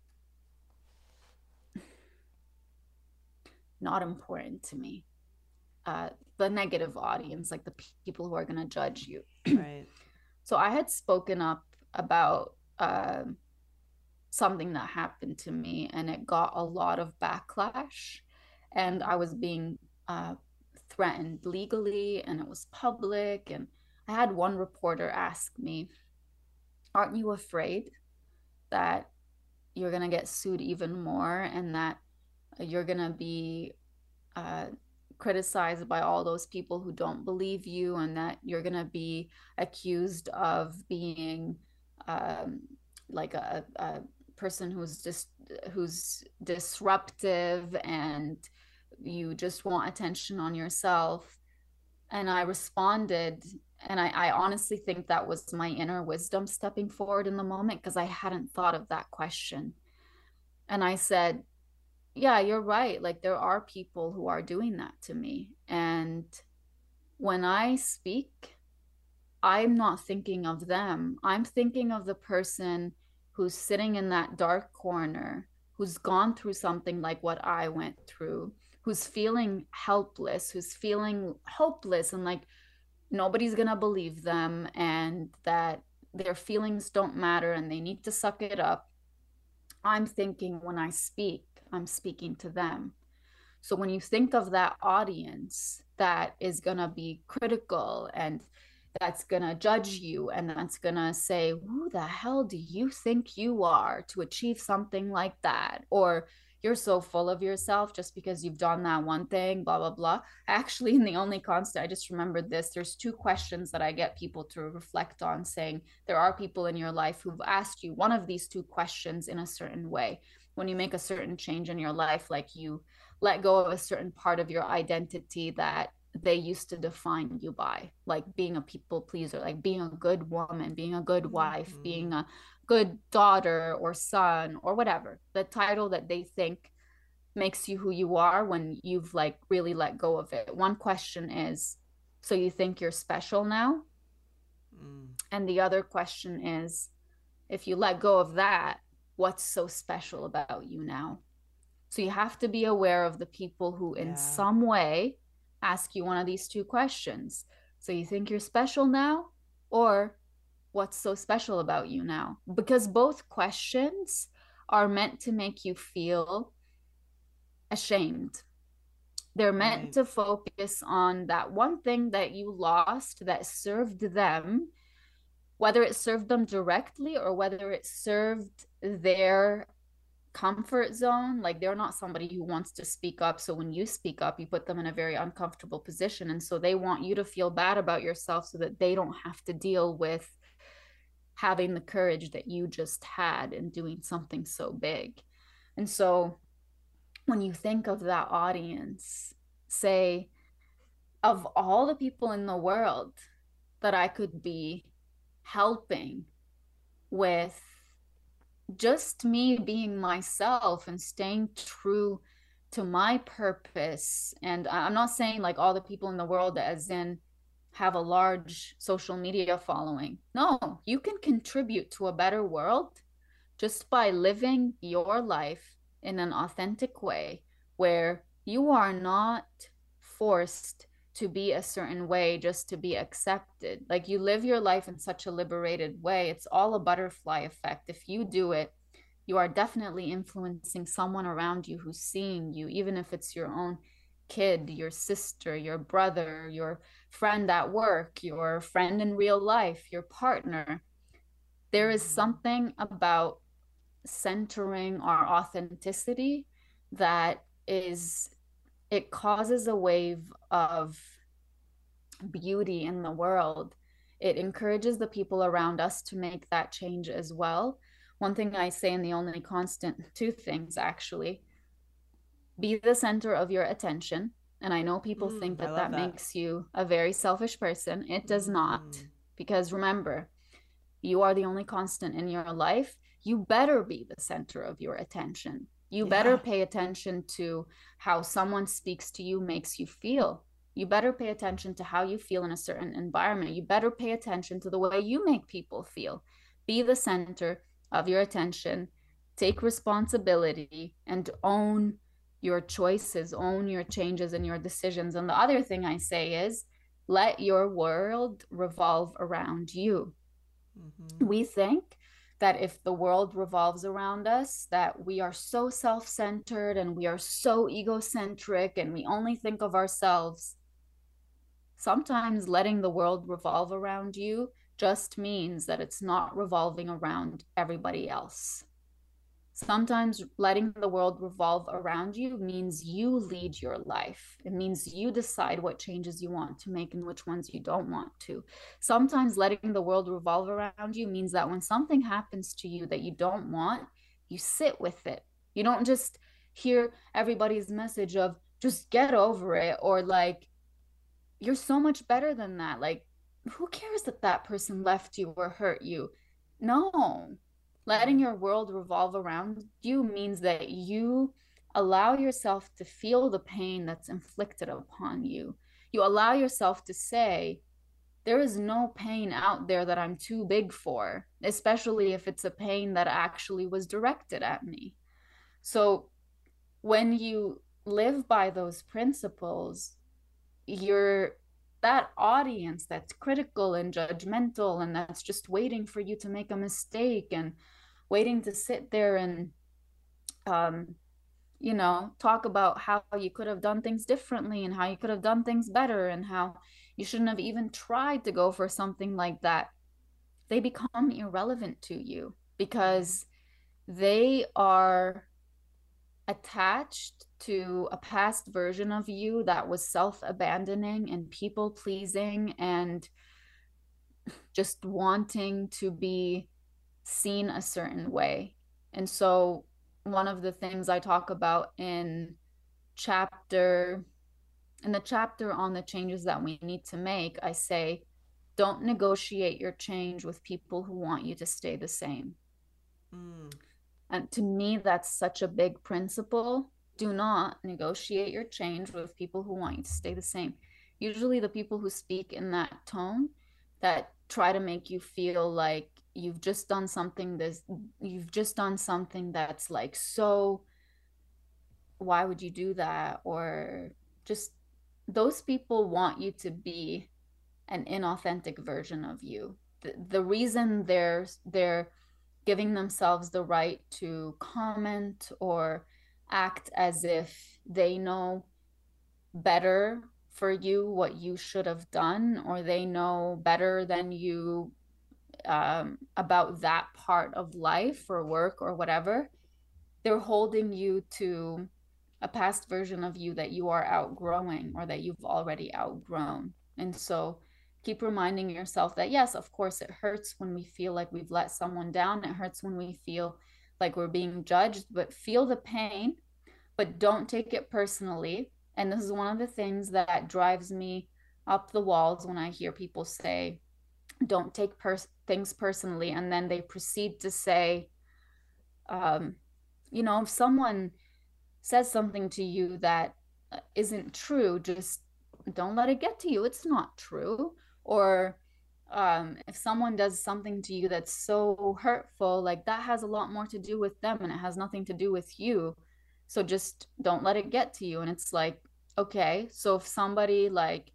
Speaker 4: not important to me. Uh, the negative audience, like the people who are going to judge you.
Speaker 1: Right.
Speaker 4: So I had spoken up about uh, something that happened to me, and it got a lot of backlash. And I was being uh, threatened legally, and it was public. And I had one reporter ask me, aren't you afraid that you're going to get sued even more and that you're going to be uh, criticized by all those people who don't believe you, and that you're going to be accused of being um, like a, a person who's just who's disruptive and you just want attention on yourself? And I responded, and I, I honestly think that was my inner wisdom stepping forward in the moment, because I hadn't thought of that question. And I said, yeah, you're right. Like, there are people who are doing that to me. And when I speak, I'm not thinking of them. I'm thinking of the person who's sitting in that dark corner, who's gone through something like what I went through, who's feeling helpless, who's feeling hopeless, and like nobody's gonna believe them, and that their feelings don't matter and they need to suck it up. I'm thinking when I speak, I'm speaking to them. So when you think of that audience that is gonna be critical and that's gonna judge you and that's gonna say, who the hell do you think you are to achieve something like that? Or you're so full of yourself just because you've done that one thing, blah, blah, blah. Actually, in the only constant, I just remembered this, there's two questions that I get people to reflect on, saying there are people in your life who've asked you one of these two questions in a certain way. When you make a certain change in your life, like you let go of a certain part of your identity that they used to define you by, like being a people pleaser, like being a good woman, being a good wife, mm-hmm. being a good daughter or son or whatever, the title that they think makes you who you are when you've like really let go of it. One question is, so you think you're special now? Mm. And the other question is, if you let go of that, what's so special about you now? So you have to be aware of the people who in yeah. some way ask you one of these two questions. So you think you're special now, or what's so special about you now? Because both questions are meant to make you feel ashamed. They're meant right. to focus on that one thing that you lost that served them, whether it served them directly or whether it served their comfort zone. Like, they're not somebody who wants to speak up. So when you speak up, you put them in a very uncomfortable position. And so they want you to feel bad about yourself so that they don't have to deal with having the courage that you just had in doing something so big. And so when you think of that audience, say, of all the people in the world that I could be helping with just me being myself and staying true to my purpose. And I'm not saying like all the people in the world as in have a large social media following. No, you can contribute to a better world just by living your life in an authentic way where you are not forced to be a certain way just to be accepted. Like, you live your life in such a liberated way. It's all a butterfly effect. If you do it, you are definitely influencing someone around you who's seeing you, even if it's your own kid, your sister, your brother, your friend at work, your friend in real life, your partner. There is something about centering our authenticity that is, it causes a wave of beauty in the world. It encourages the people around us to make that change as well. One thing I say in The Only Constant, two things actually: be the center of your attention. And I know people mm, think that that, that makes you a very selfish person. It does mm. not, because remember, you are the only constant in your life. You better be the center of your attention. You yeah. better pay attention to how someone speaks to you makes you feel. You better pay attention to how you feel in a certain environment. You better pay attention to the way you make people feel. Be the center of your attention. Take responsibility and own your choices, own your changes and your decisions. And the other thing I say is, let your world revolve around you. Mm-hmm. We think that if the world revolves around us, that we are so self-centered and we are so egocentric and we only think of ourselves. Sometimes letting the world revolve around you just means that it's not revolving around everybody else. Sometimes letting the world revolve around you means you lead your life. It means you decide what changes you want to make and which ones you don't want to. Sometimes letting the world revolve around you means that when something happens to you that you don't want, you sit with it. You don't just hear everybody's message of just get over it, or like, you're so much better than that. Like, who cares that that person left you or hurt you? No. Letting your world revolve around you means that you allow yourself to feel the pain that's inflicted upon you. You allow yourself to say, there is no pain out there that I'm too big for, especially if it's a pain that actually was directed at me. So when you live by those principles, you're that audience that's critical and judgmental and that's just waiting for you to make a mistake and waiting to sit there and um you know talk about how you could have done things differently and how you could have done things better and how you shouldn't have even tried to go for something like that. They become irrelevant to you because they are attached to a past version of you that was self-abandoning and people-pleasing and just wanting to be seen a certain way. And so one of the things I talk about in chapter in the chapter on the changes that we need to make, I say, don't negotiate your change with people who want you to stay the same. Mm. And to me, that's such a big principle. Do not negotiate your change with people who want you to stay the same. Usually the people who speak in that tone, that try to make you feel like you've just done something this you've just done something that's like, so why would you do that? Or just, those people want you to be an inauthentic version of you. The, the reason they're they're giving themselves the right to comment or act as if they know better for you what you should have done, or they know better than you um, about that part of life or work or whatever, they're holding you to a past version of you that you are outgrowing or that you've already outgrown. And so keep reminding yourself that, yes, of course, it hurts when we feel like we've let someone down. It hurts when we feel like we're being judged, but feel the pain, but don't take it personally. And this is one of the things that drives me up the walls when I hear people say, don't take pers- things personally. And then they proceed to say, um, you know, if someone says something to you that isn't true, just don't let it get to you. It's not true. Or um, if someone does something to you that's so hurtful, like that has a lot more to do with them and it has nothing to do with you. So just don't let it get to you. And it's like, okay, so if somebody like,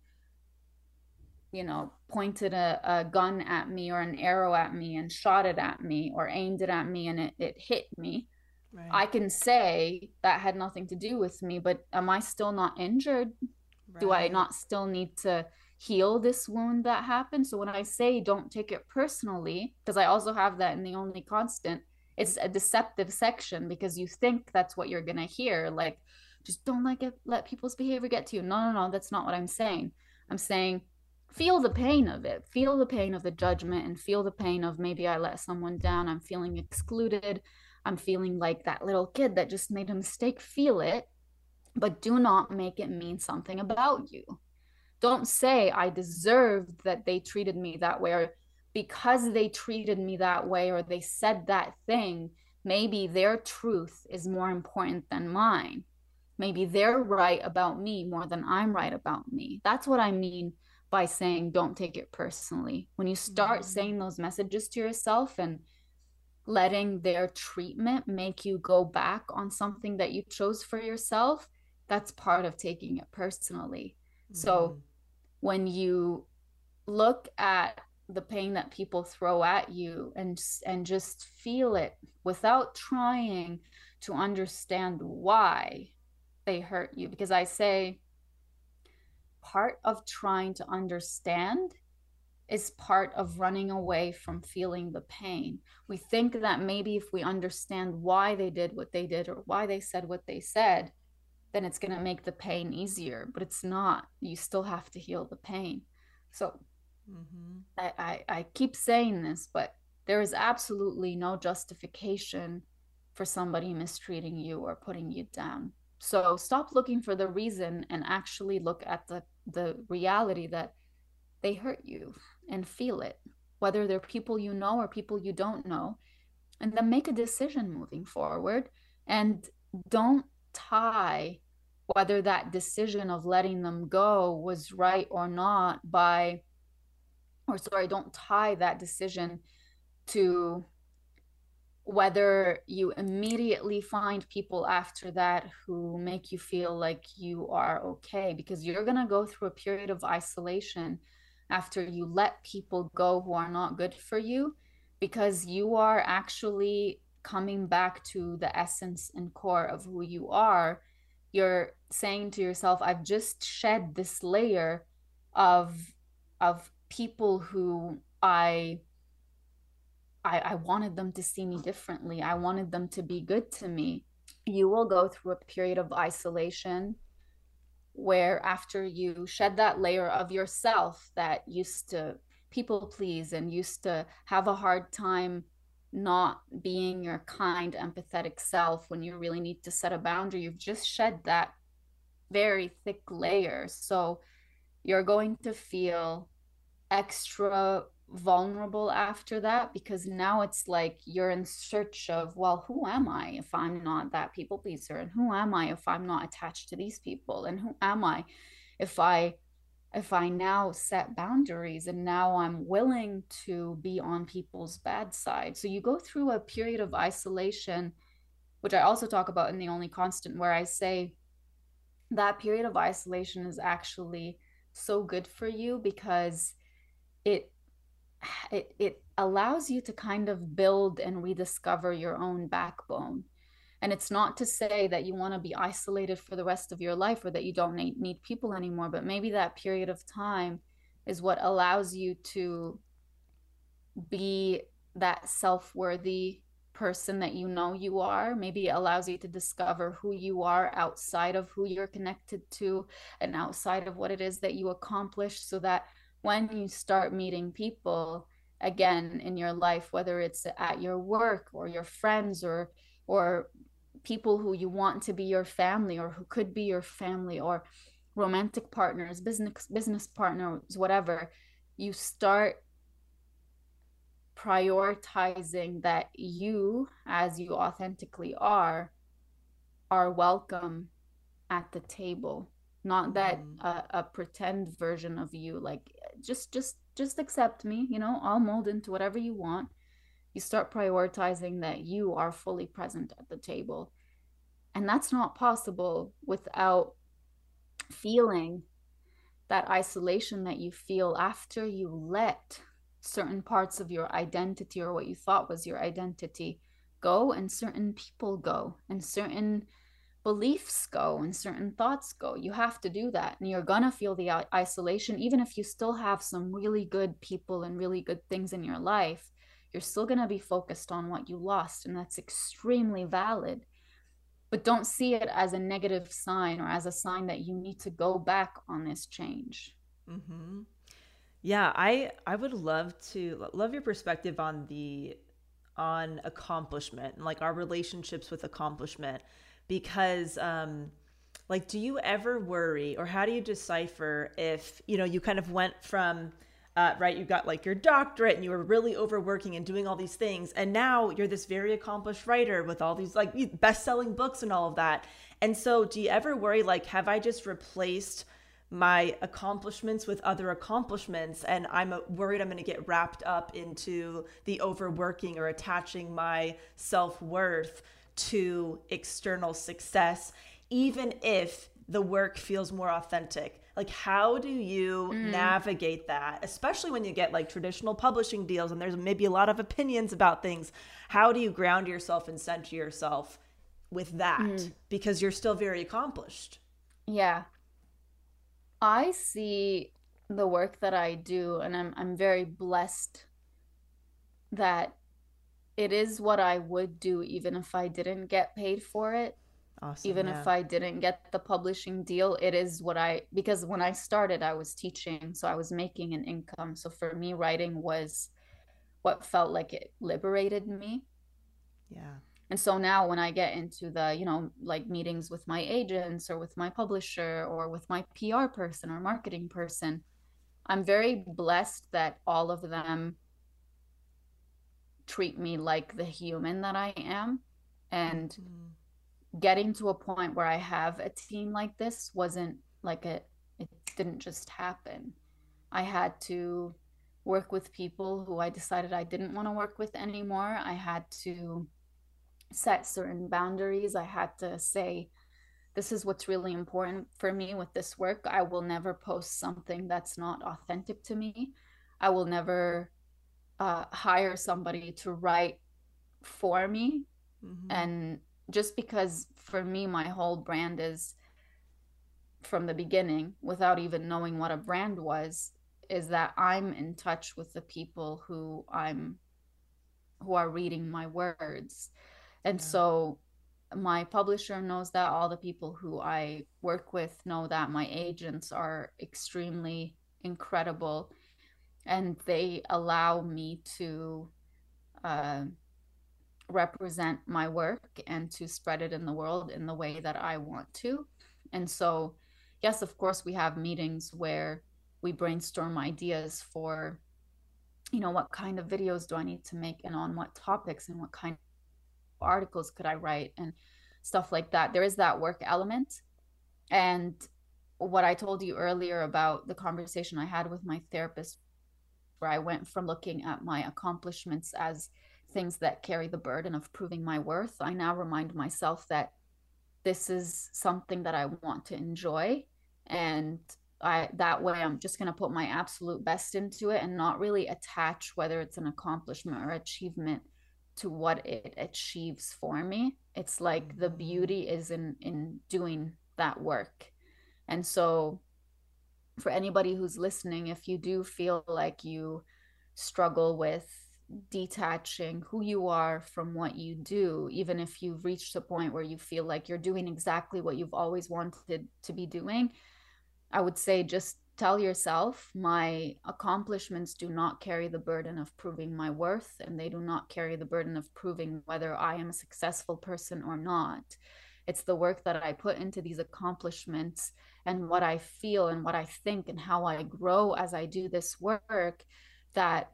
Speaker 4: you know, pointed a, a gun at me or an arrow at me and shot it at me or aimed it at me and it, it hit me, right, I can say that had nothing to do with me, but am I still not injured? Right. Do I not still need to heal this wound that happened? So when I say don't take it personally, because I also have that in The Only Constant, it's a deceptive section because you think that's what you're going to hear. Like, just don't like it, let people's behavior get to you. No, no, no, that's not what I'm saying. I'm saying, feel the pain of it. Feel the pain of the judgment and feel the pain of maybe I let someone down. I'm feeling excluded. I'm feeling like that little kid that just made a mistake. Feel it, but do not make it mean something about you. Don't say I deserved that they treated me that way, or because they treated me that way, or they said that thing, maybe their truth is more important than mine. Maybe they're right about me more than I'm right about me. That's what I mean by saying don't take it personally. When you start mm-hmm. saying those messages to yourself and letting their treatment make you go back on something that you chose for yourself, that's part of taking it personally. Mm-hmm. So when you look at the pain that people throw at you and and just feel it without trying to understand why they hurt you, because I say part of trying to understand is part of running away from feeling the pain. We think that maybe if we understand why they did what they did or why they said what they said, then it's going to make the pain easier, but it's not. You still have to heal the pain. So mm-hmm. I, I, I keep saying this, but there is absolutely no justification for somebody mistreating you or putting you down. So stop looking for the reason and actually look at the, the reality that they hurt you and feel it, whether they're people you know or people you don't know, and then make a decision moving forward. And don't tie whether that decision of letting them go was right or not by, or sorry, don't tie that decision to whether you immediately find people after that who make you feel like you are okay, because you're going to go through a period of isolation after you let people go who are not good for you, because you are actually coming back to the essence and core of who you are. You're saying to yourself, I've just shed this layer of of people who I I, I wanted them to see me differently. I wanted them to be good to me. You will go through a period of isolation where after you shed that layer of yourself that used to people please and used to have a hard time not being your kind, empathetic self when you really need to set a boundary, you've just shed that very thick layer. So you're going to feel extra vulnerable after that, because now it's like you're in search of, well, who am I if I'm not that people pleaser, and who am I if I'm not attached to these people, and who am I if I if I now set boundaries and now I'm willing to be on people's bad side. So you go through a period of isolation, which I also talk about in The Only Constant, where I say that period of isolation is actually so good for you because it it it allows you to kind of build and rediscover your own backbone. And it's not to say that you want to be isolated for the rest of your life or that you don't need, need people anymore, but maybe that period of time is what allows you to be that self-worthy person that you know you are. Maybe it allows you to discover who you are outside of who you're connected to and outside of what it is that you accomplish, so that when you start meeting people again in your life, whether it's at your work or your friends or or people who you want to be your family or who could be your family, or romantic partners, business business partners, whatever, you start prioritizing that you, as you authentically are, are welcome at the table. Not that
Speaker 1: Mm.
Speaker 4: uh, a pretend version of you, like just just just accept me, you know, I'll mold into whatever you want. You start prioritizing that you are fully present at the table. And that's not possible without feeling that isolation that you feel after you let certain parts of your identity, or what you thought was your identity, go, and certain people go, and certain beliefs go, and certain thoughts go. You have to do that. And you're gonna feel the isolation, even if you still have some really good people and really good things in your life. You're still gonna be focused on what you lost, and that's extremely valid. But don't see it as a negative sign or as a sign that you need to go back on this change.
Speaker 1: Mm-hmm. Yeah, I I would love to love your perspective on the on accomplishment and like our relationships with accomplishment, because um like, do you ever worry, or how do you decipher if, you know, you kind of went from uh, right, you got like your doctorate and you were really overworking and doing all these things, and now you're this very accomplished writer with all these like best-selling books and all of that. And so do you ever worry, like, have I just replaced my accomplishments with other accomplishments, and I'm worried I'm going to get wrapped up into the overworking or attaching my self-worth to external success, even if the work feels more authentic? Like, how do you mm. navigate that, especially when you get like traditional publishing deals and there's maybe a lot of opinions about things? How do you ground yourself and center yourself with that? Mm. Because you're still very accomplished.
Speaker 4: Yeah. I see the work that I do, and I'm I'm very blessed that it is what I would do even if I didn't get paid for it.
Speaker 1: Awesome,
Speaker 4: even
Speaker 1: yeah.
Speaker 4: if I didn't get the publishing deal, it is what I, because when I started, I was teaching, so I was making an income. So for me, writing was what felt like it liberated me.
Speaker 1: Yeah.
Speaker 4: And so now when I get into the, you know, like meetings with my agents or with my publisher or with my P R person or marketing person, I'm very blessed that all of them treat me like the human that I am. And mm-hmm. getting to a point where I have a team like this wasn't like a, it didn't just happen. I had to work with people who I decided I didn't want to work with anymore. I had to set certain boundaries. I had to say, this is what's really important for me with this work. I will never post something that's not authentic to me. I will never uh, hire somebody to write for me. Mm-hmm. And just because for me, my whole brand is, from the beginning, without even knowing what a brand was, is that I'm in touch with the people who I'm, who are reading my words. And yeah. so my publisher knows that, all the people who I work with know that, my agents are extremely incredible, and they allow me to uh, represent my work and to spread it in the world in the way that I want to. And so, yes, of course, we have meetings where we brainstorm ideas for, you know, what kind of videos do I need to make, and on what topics, and what kind of articles could I write, and stuff like that. There is that work element. And what I told you earlier about the conversation I had with my therapist, where I went from looking at my accomplishments as things that carry the burden of proving my worth, I now remind myself that this is something that I want to enjoy. And I, that way I'm just going to put my absolute best into it and not really attach whether it's an accomplishment or achievement to what it achieves for me. It's like the beauty is in in doing that work. And so for anybody who's listening, if you do feel like you struggle with detaching who you are from what you do, even if you've reached a point where you feel like you're doing exactly what you've always wanted to be doing, I would say just tell yourself, my accomplishments do not carry the burden of proving my worth, and they do not carry the burden of proving whether I am a successful person or not. It's the work that I put into these accomplishments and what I feel and what I think and how I grow as I do this work that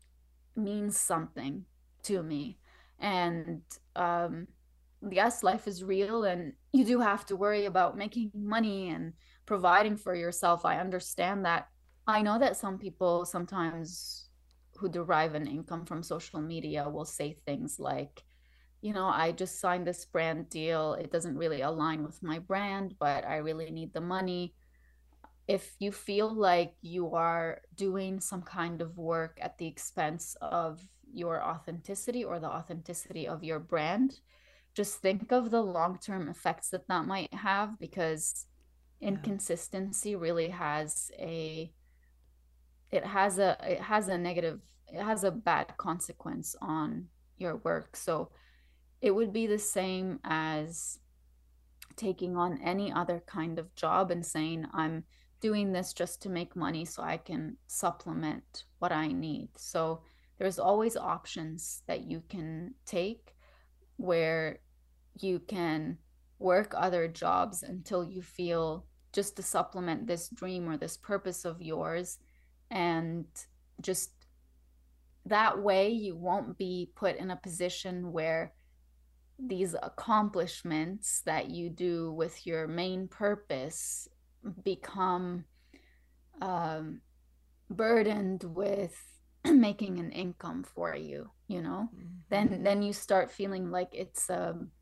Speaker 4: means something to me. And um, yes, life is real and you do have to worry about making money and providing for yourself. I understand that. I know that some people sometimes who derive an income from social media will say things like, you know, I just signed this brand deal. It doesn't really align with my brand, but I really need the money. If you feel like you are doing some kind of work at the expense of your authenticity or the authenticity of your brand, just think of the long-term effects that that might have, because inconsistency really has a it has a it has a negative it has a bad consequence on your work. So it would be the same as taking on any other kind of job and saying, I'm doing this just to make money so I can supplement what I need. So there's always options that you can take where you can work other jobs until you feel just to supplement this dream or this purpose of yours. And just that way you won't be put in a position where these accomplishments that you do with your main purpose become um, burdened with making an income for you, you know. Mm-hmm. Then then you start feeling like it's um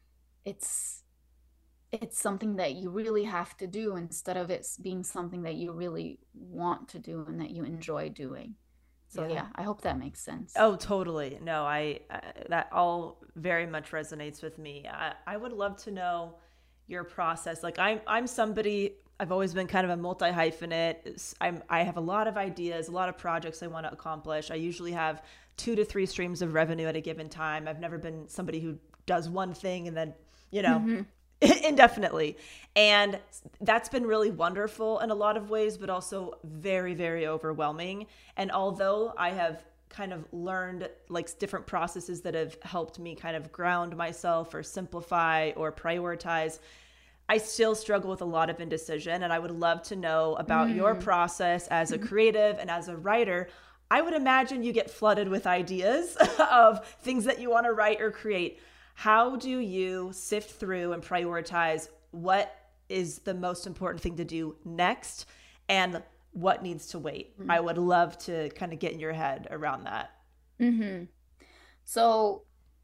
Speaker 4: it's it's something that you really have to do instead of it being something that you really want to do and that you enjoy doing. So yeah, yeah I hope that makes sense.
Speaker 1: Oh, totally. No, I uh, that all very much resonates with me. I, I would love to know your process. Like I'm I'm somebody, I've always been kind of a multi-hyphenate. I'm I have a lot of ideas, a lot of projects I want to accomplish. I usually have two to three streams of revenue at a given time. I've never been somebody who does one thing and then, you know, mm-hmm. indefinitely. And that's been really wonderful in a lot of ways, but also very, very overwhelming. And although I have kind of learned like different processes that have helped me kind of ground myself or simplify or prioritize, I still struggle with a lot of indecision. And I would love to know about mm. your process as a creative and as a writer. I would imagine you get flooded with ideas of things that you want to write or create. How do you sift through and prioritize what is the most important thing to do next and what needs to wait? Mm-hmm. I would love to kind of get in your head around that.
Speaker 4: Mm-hmm. So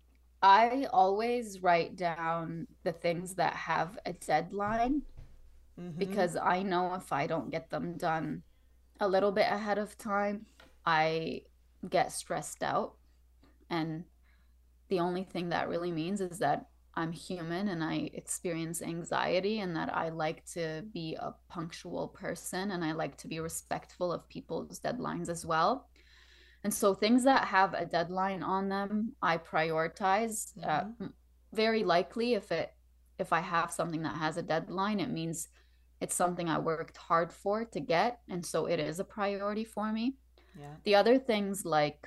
Speaker 4: I always write down the things that have a deadline mm-hmm. because I know if I don't get them done a little bit ahead of time, I get stressed out. And the only thing that really means is that I'm human and I experience anxiety, and that I like to be a punctual person and I like to be respectful of people's deadlines as well. And so things that have a deadline on them, I prioritize. Mm-hmm. Uh, very likely if it if I have something that has a deadline, it means it's something I worked hard for to get. And so it is a priority for me. Yeah. The other things, like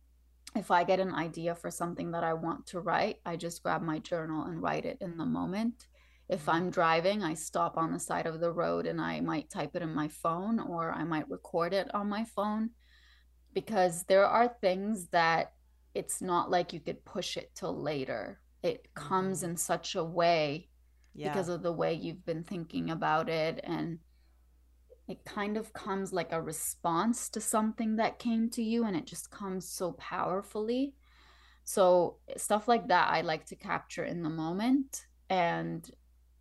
Speaker 4: if I get an idea for something that I want to write, I just grab my journal and write it in the moment. If I'm driving, I stop on the side of the road and I might type it in my phone, or I might record it on my phone, because there are things that it's not like you could push it till later. It comes in such a way
Speaker 1: yeah.
Speaker 4: because of the way you've been thinking about it. And it kind of comes like a response to something that came to you, and it just comes so powerfully. So stuff like that I like to capture in the moment. And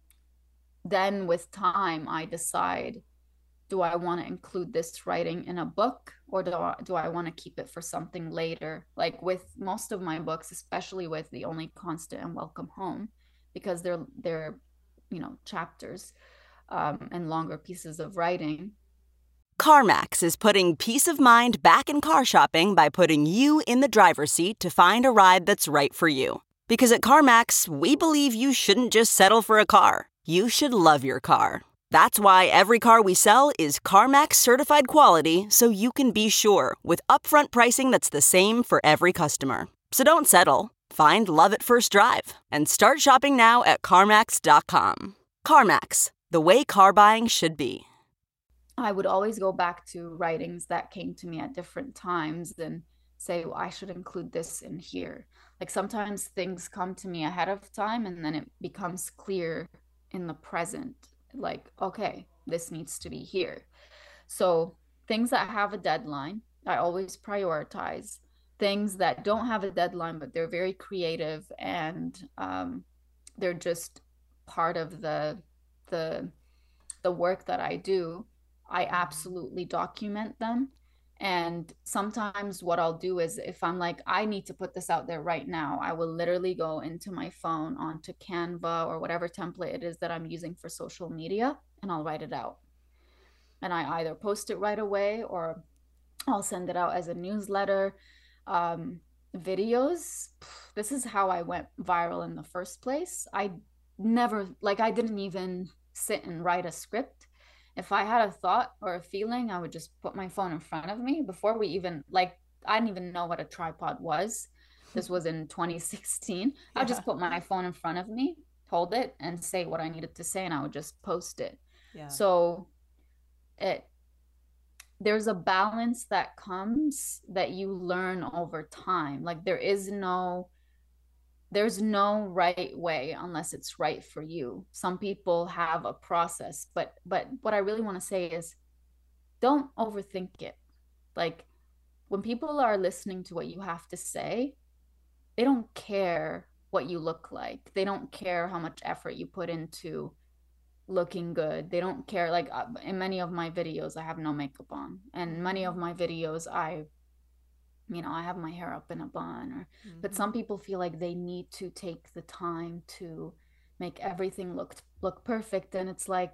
Speaker 4: then with time, I decide, do I want to include this writing in a book, or do I, do I want to keep it for something later? Like with most of my books, especially with The Only Constant and Welcome Home, because they're, they're, you know, chapters um, and longer pieces of writing.
Speaker 6: CarMax is putting peace of mind back in car shopping by putting you in the driver's seat to find a ride that's right for you. Because at CarMax, we believe you shouldn't just settle for a car. You should love your car. That's why every car we sell is CarMax certified quality, so you can be sure with upfront pricing that's the same for every customer. So don't settle. Find love at first drive and start shopping now at CarMax dot com. CarMax, the way car buying should be.
Speaker 4: I would always go back to writings that came to me at different times and say, well, I should include this in here. Like sometimes things come to me ahead of time and then it becomes clear in the present. Like, okay, this needs to be here. So things that have a deadline, I always prioritize. Things that don't have a deadline, but they're very creative and um, they're just part of the the the work that I do, I absolutely document them. And sometimes what I'll do is if I'm like, I need to put this out there right now, I will literally go into my phone onto Canva or whatever template it is that I'm using for social media, and I'll write it out. And I either post it right away or I'll send it out as a newsletter. Um, videos, this is how I went viral in the first place. I never, like I didn't even sit and write a script. If I had a thought or a feeling, I would just put my phone in front of me before we even, like, I didn't even know what a tripod was. This was in twenty sixteen. Yeah. I would just put my phone in front of me, hold it, and say what I needed to say, and I would just post it. Yeah. So it, there's a balance that comes that you learn over time. Like there is no, there's no right way unless it's right for you. Some people have a process, but but what I really want to say is don't overthink it. Like when people are listening to what you have to say, they don't care what you look like. They don't care how much effort you put into looking good. They don't care. Like in many of my videos, I have no makeup on, and many of my videos I you know, I have my hair up in a bun, or, mm-hmm. but some people feel like they need to take the time to make everything look, look perfect. And it's like,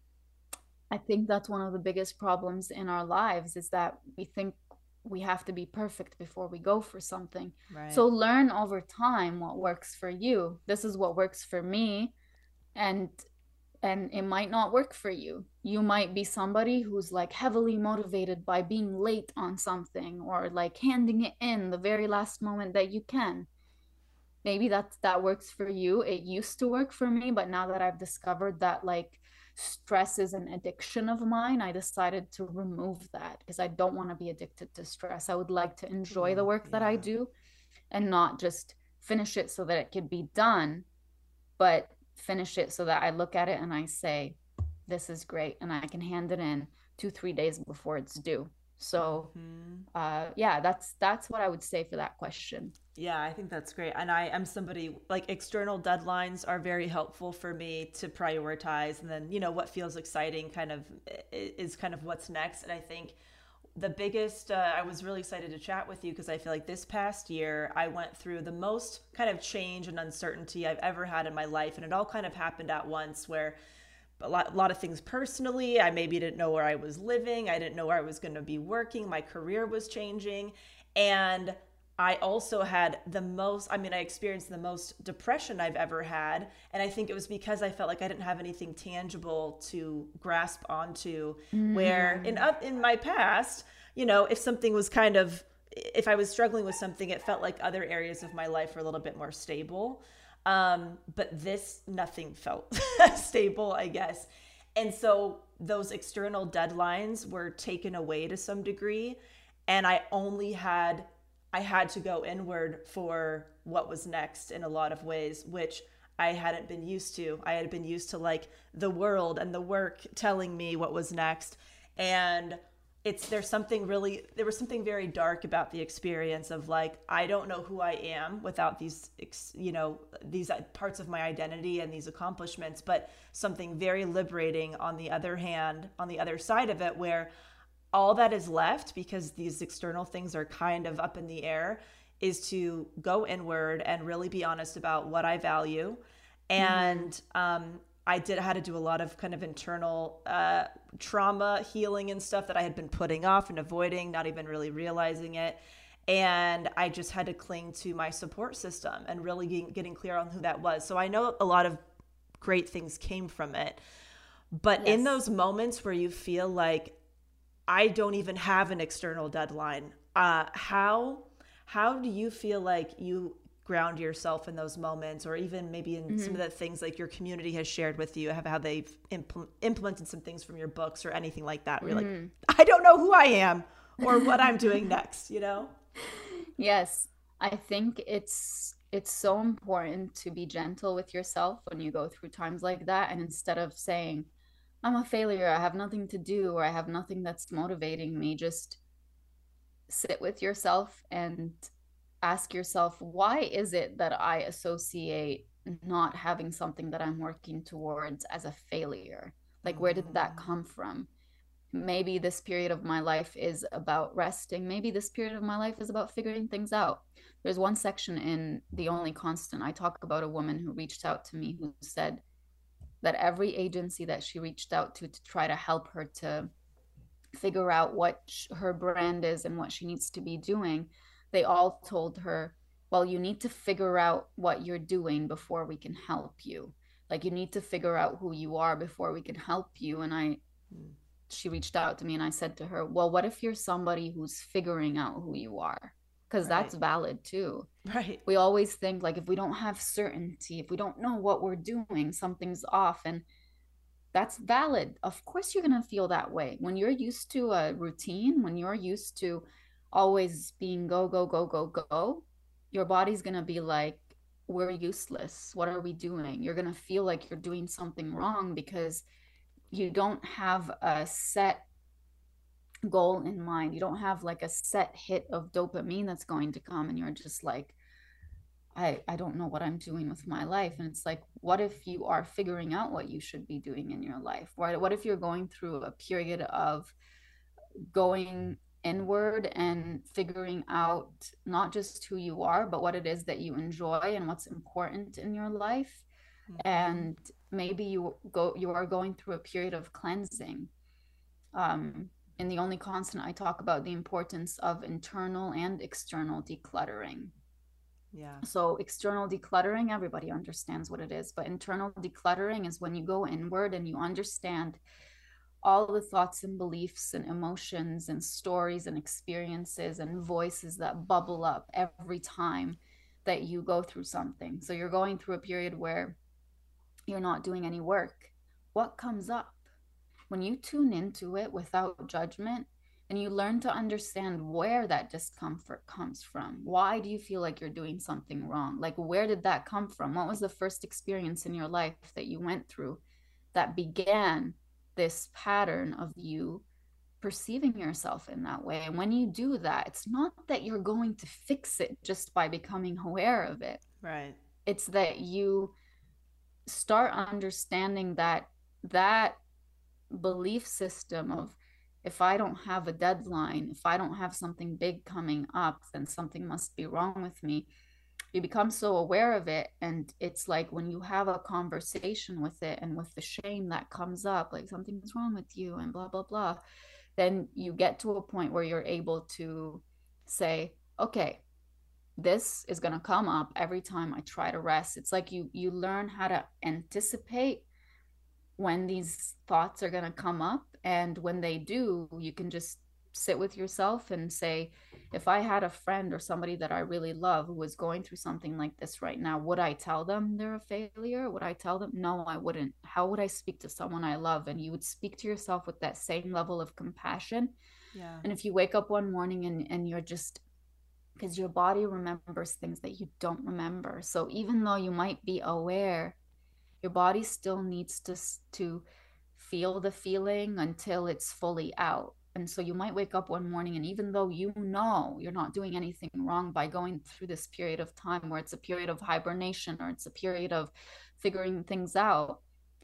Speaker 4: I think that's one of the biggest problems in our lives is that we think we have to be perfect before we go for something. Right. So learn over time what works for you. This is what works for me. And And it might not work for you. You might be somebody who's like heavily motivated by being late on something or like handing it in the very last moment that you can. Maybe that's, that works for you. It used to work for me, but now that I've discovered that like stress is an addiction of mine, I decided to remove that because I don't want to be addicted to stress. I would like to enjoy the work yeah. that I do and not just finish it so that it could be done, but finish it so that I look at it and I say, this is great, and I can hand it in two, three days before it's due. So mm-hmm. uh, yeah, that's that's what I would say for that question.
Speaker 1: Yeah, I think that's great. And I am somebody, like external deadlines are very helpful for me to prioritize. And then, you know, what feels exciting kind of is kind of what's next. And I think the biggest, uh, I was really excited to chat with you because I feel like this past year I went through the most kind of change and uncertainty I've ever had in my life. And it all kind of happened at once where a lot, a lot of things personally, I maybe didn't know where I was living. I didn't know where I was going to be working. My career was changing. And I also had the most, I mean, I experienced the most depression I've ever had. And I think it was because I felt like I didn't have anything tangible to grasp onto, mm. where in up in my past, you know, if something was kind of, if I was struggling with something, it felt like other areas of my life were a little bit more stable. Um, but this, nothing felt stable, I guess. And so those external deadlines were taken away to some degree. And I only had I had to go inward for what was next in a lot of ways, which I hadn't been used to. I had been used to like the world and the work telling me what was next. And it's, there's something really, there was something very dark about the experience of like, I don't know who I am without these, you know, these parts of my identity and these accomplishments, but something very liberating on the other hand, on the other side of it, where all that is left, because these external things are kind of up in the air, is to go inward and really be honest about what I value. And, mm-hmm. um, I did had to do a lot of kind of internal uh, trauma healing and stuff that I had been putting off and avoiding, not even really realizing it. And I just had to cling to my support system and really getting, getting clear on who that was. So I know a lot of great things came from it. But yes. in those moments where you feel like I don't even have an external deadline, uh, how how do you feel like you ground yourself in those moments, or even maybe in mm-hmm. some of the things like your community has shared with you, have how they've impl- implemented some things from your books or anything like that, where you're mm-hmm. like, I don't know who I am or what I'm doing next, you know?
Speaker 4: Yes. I think it's, it's so important to be gentle with yourself when you go through times like that. And instead of saying, I'm a failure, I have nothing to do, or I have nothing that's motivating me, just sit with yourself and ask yourself, why is it that I associate not having something that I'm working towards as a failure? Like, where did that come from? Maybe this period of my life is about resting. Maybe this period of my life is about figuring things out. There's one section in The Only Constant, I talk about a woman who reached out to me who said that every agency that she reached out to to try to help her to figure out what her brand is and what she needs to be doing, they all told her, well, you need to figure out what you're doing before we can help you. Like, you need to figure out who you are before we can help you. And I, she reached out to me and I said to her, well, what if you're somebody who's figuring out who you are? Because right. that's valid too.
Speaker 1: Right.
Speaker 4: We always think like, if we don't have certainty, if we don't know what we're doing, something's off. And that's valid. Of course, you're going to feel that way. When you're used to a routine, when you're used to always being go, go, go, go, go, your body's going to be like, we're useless. What are we doing? You're going to feel like you're doing something wrong because you don't have a set goal in mind. You don't have like a set hit of dopamine that's going to come, and you're just like, I, I don't know what I'm doing with my life. And it's like, what if you are figuring out what you should be doing in your life? What, what if you're going through a period of going inward and figuring out not just who you are, but what it is that you enjoy and what's important in your life? Mm-hmm. And maybe you go you are going through a period of cleansing. Um, in The Only Constant, I talk about the importance of internal and external decluttering.
Speaker 1: Yeah.
Speaker 4: So external decluttering, everybody understands what it is, but internal decluttering is when you go inward and you understand all the thoughts and beliefs and emotions and stories and experiences and voices that bubble up every time that you go through something. So you're going through a period where you're not doing any work. What comes up? When you tune into it without judgment and you learn to understand where that discomfort comes from, why do you feel like you're doing something wrong? Like, where did that come from? What was the first experience in your life that you went through that began this pattern of you perceiving yourself in that way? And when you do that, it's not that you're going to fix it just by becoming aware of it.
Speaker 1: Right.
Speaker 4: It's that you start understanding that that belief system of, if I don't have a deadline, if I don't have something big coming up, then something must be wrong with me. You become so aware of it, and it's like when you have a conversation with it and with the shame that comes up, like something's wrong with you and blah, blah, blah, then you get to a point where you're able to say, okay, this is going to come up every time I try to rest. It's like you you learn how to anticipate when these thoughts are going to come up, and when they do, you can just sit with yourself and say, if I had a friend or somebody that I really love who was going through something like this right now, would I tell them they're a failure? Would I tell them? No, I wouldn't. How would I speak to someone I love? And you would speak to yourself with that same level of compassion.
Speaker 1: Yeah.
Speaker 4: And if you wake up one morning and, and you're just because your body remembers things that you don't remember. So even though you might be aware, your body still needs to to feel the feeling until it's fully out. And so you might wake up one morning, and even though you know you're not doing anything wrong by going through this period of time where it's a period of hibernation or it's a period of figuring things out,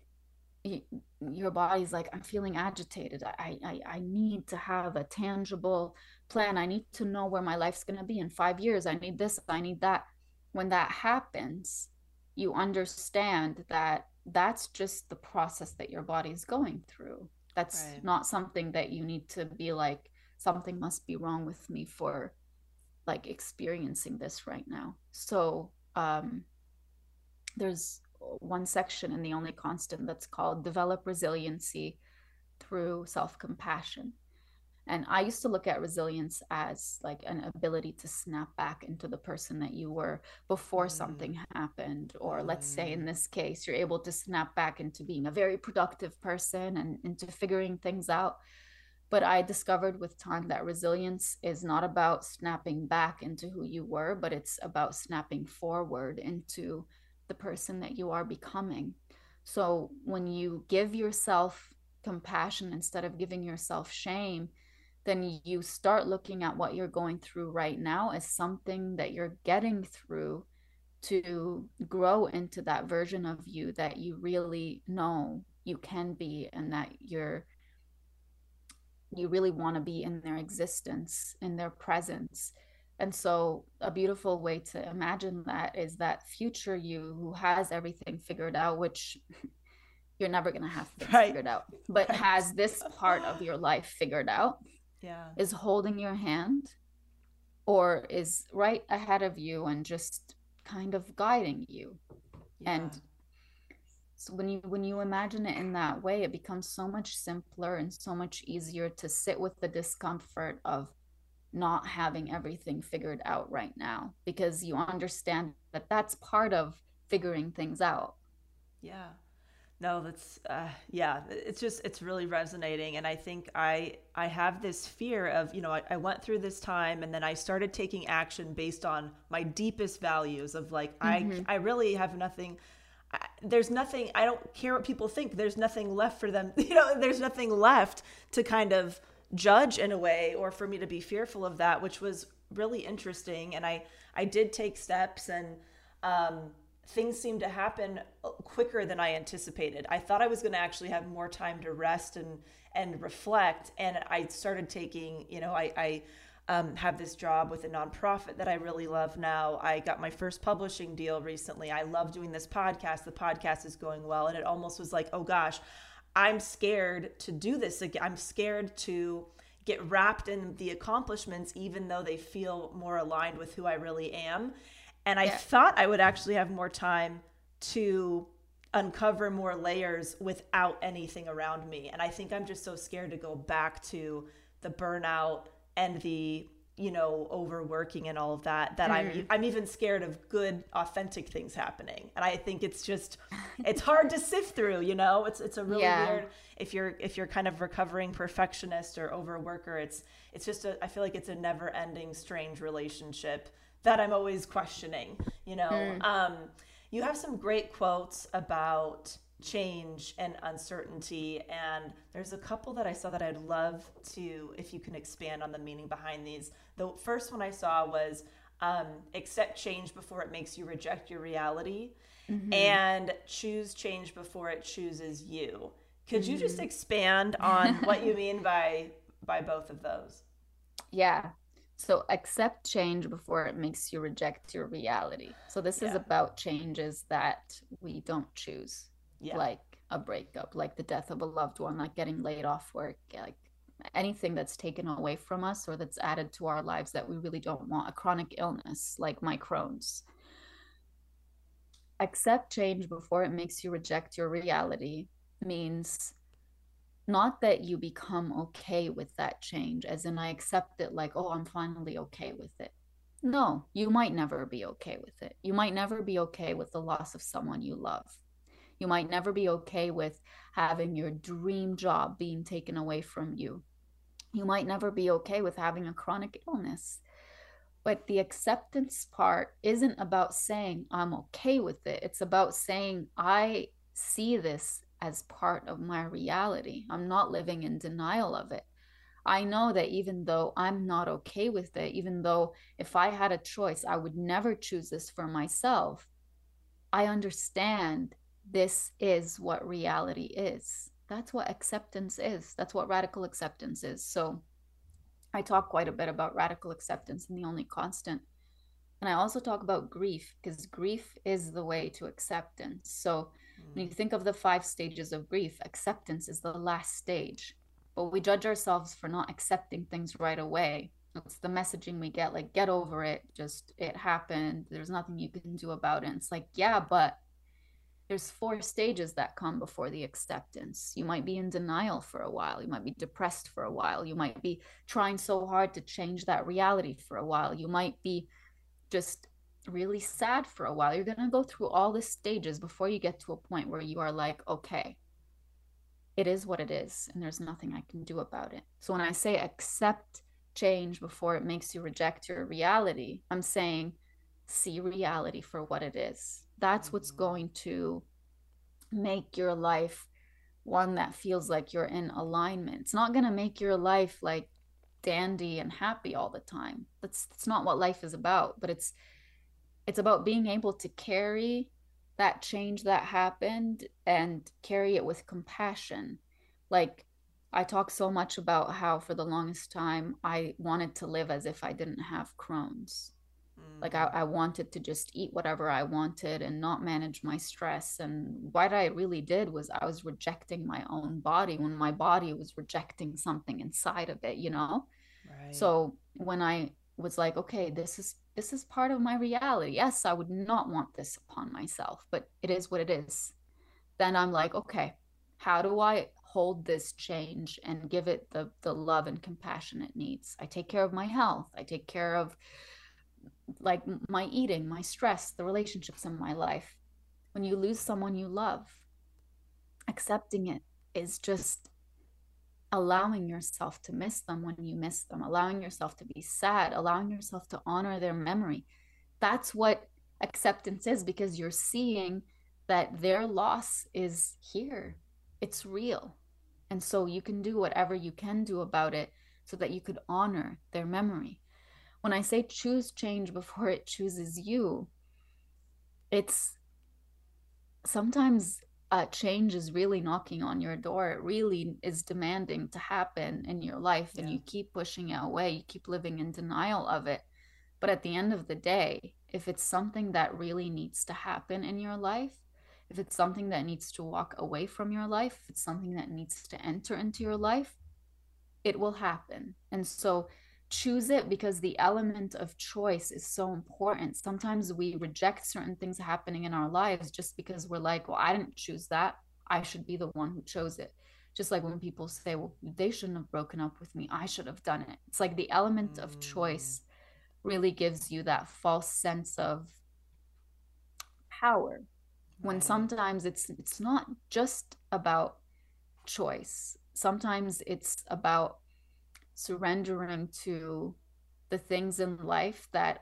Speaker 4: your body's like, I'm feeling agitated. I, I, I need to have a tangible plan. I need to know where my life's going to be in five years. I need this, I need that. When that happens, you understand that that's just the process that your body's going through. That's right. Not something that you need to be like, something must be wrong with me for like experiencing this right now. So um, there's one section in The Only Constant that's called Develop Resiliency Through Self-Compassion. And I used to look at resilience as like an ability to snap back into the person that you were before mm. something happened. Or mm. let's say in this case, you're able to snap back into being a very productive person and into figuring things out. But I discovered with time that resilience is not about snapping back into who you were, but it's about snapping forward into the person that you are becoming. So when you give yourself compassion instead of giving yourself shame, then you start looking at what you're going through right now as something that you're getting through to grow into that version of you that you really know you can be, and that you're you really want to be in their existence, in their presence. And so a beautiful way to imagine that is that future you who has everything figured out, which you're never going to have things right. figured out, but right. has this part of your life figured out, yeah, is holding your hand or is right ahead of you and just kind of guiding you. Yeah. And so when you when you imagine it in that way, it becomes so much simpler and so much easier to sit with the discomfort of not having everything figured out right now, because you understand that that's part of figuring things out.
Speaker 1: Yeah. No, that's, uh, yeah, it's just, it's really resonating. And I think I, I have this fear of, you know, I, I went through this time and then I started taking action based on my deepest values of like, mm-hmm. I, I really have nothing, I, there's nothing, I don't care what people think. There's nothing left for them. You know, there's nothing left to kind of judge in a way, or for me to be fearful of that, which was really interesting. And I, I did take steps, and, um, things seemed to happen quicker than I anticipated. I thought I was going to actually have more time to rest and, and reflect. And I started taking, you know, I, I um, have this job with a nonprofit that I really love now. I got my first publishing deal recently. I love doing this podcast. The podcast is going well. And it almost was like, oh gosh, I'm scared to do this again. I'm scared to get wrapped in the accomplishments, even though they feel more aligned with who I really am. And I yeah. thought I would actually have more time to uncover more layers without anything around me. And I think I'm just so scared to go back to the burnout and the, you know, overworking and all of that, that mm. I'm, I'm even scared of good, authentic things happening. And I think it's just, it's hard to sift through, you know, it's, it's a really yeah. weird, if you're, if you're kind of recovering perfectionist or overworker, it's, it's just a, I feel like it's a never ending, strange relationship that I'm always questioning, you know. Mm. Um, you have some great quotes about change and uncertainty, and there's a couple that I saw that I'd love to, if you can expand on the meaning behind these. The first one I saw was, um, accept change before it makes you reject your reality, mm-hmm. and choose change before it chooses you. Could mm-hmm. you just expand on what you mean by by both of those?
Speaker 4: Yeah. So accept change before it makes you reject your reality. So this yeah. is about changes that we don't choose, yeah. like a breakup, like the death of a loved one, like getting laid off work, like anything that's taken away from us or that's added to our lives that we really don't want, a chronic illness like my Crohn's. Accept change before it makes you reject your reality means not that you become okay with that change, as in I accept it like, oh, I'm finally okay with it. No, you might never be okay with it. You might never be okay with the loss of someone you love. You might never be okay with having your dream job being taken away from you. You might never be okay with having a chronic illness. But the acceptance part isn't about saying I'm okay with it. It's about saying I see this as part of my reality. I'm not living in denial of it. I know that even though I'm not okay with it, even though if I had a choice, I would never choose this for myself, I understand this is what reality is. That's what acceptance is. That's what radical acceptance is. So I talk quite a bit about radical acceptance in The Only Constant. And I also talk about grief, because grief is the way to acceptance. So mm. when you think of the five stages of grief, acceptance is the last stage. But we judge ourselves for not accepting things right away. It's the messaging we get, like, get over it, just, it happened, there's nothing you can do about it. And it's like, yeah, but there's four stages that come before the acceptance. You might be in denial for a while. You might be depressed for a while. You might be trying so hard to change that reality for a while. You might be just really sad for a while. You're going to go through all the stages before you get to a point where you are like, okay, it is what it is, and there's nothing I can do about it. So when I say accept change before it makes you reject your reality, I'm saying see reality for what it is. That's what's going to make your life one that feels like you're in alignment. It's not going to make your life like dandy and happy all the time. That's that's not what life is about, but it's it's about being able to carry that change that happened and carry it with compassion. Like, I talk so much about how for the longest time I wanted to live as if I didn't have Crohn's. Mm. Like I, I wanted to just eat whatever I wanted and not manage my stress. And what I really did was I was rejecting my own body when my body was rejecting something inside of it, you know? Right. So when I was like, okay, this is this is part of my reality. Yes, I would not want this upon myself, but it is what it is. Then I'm like, okay, how do I hold this change and give it the the love and compassion it needs? I take care of my health. I take care of like my eating, my stress, the relationships in my life. When you lose someone you love, accepting it is just allowing yourself to miss them when you miss them, allowing yourself to be sad, allowing yourself to honor their memory. That's what acceptance is, because you're seeing that their loss is here. It's real. And so you can do whatever you can do about it so that you could honor their memory. When I say choose change before it chooses you, it's sometimes uh, change is really knocking on your door. It really is demanding to happen in your life, and yeah. you keep pushing it away. You keep living in denial of it. But at the end of the day, if it's something that really needs to happen in your life, if it's something that needs to walk away from your life, if it's something that needs to enter into your life, it will happen. And so choose it, because the element of choice is so important. Sometimes we reject certain things happening in our lives just because we're like, well, I didn't choose that. I should be the one who chose it. Just like when people say, well, they shouldn't have broken up with me. I should have done it. It's like the element mm. of choice really gives you that false sense of power. When sometimes it's it's not just about choice. Sometimes it's about surrendering to the things in life that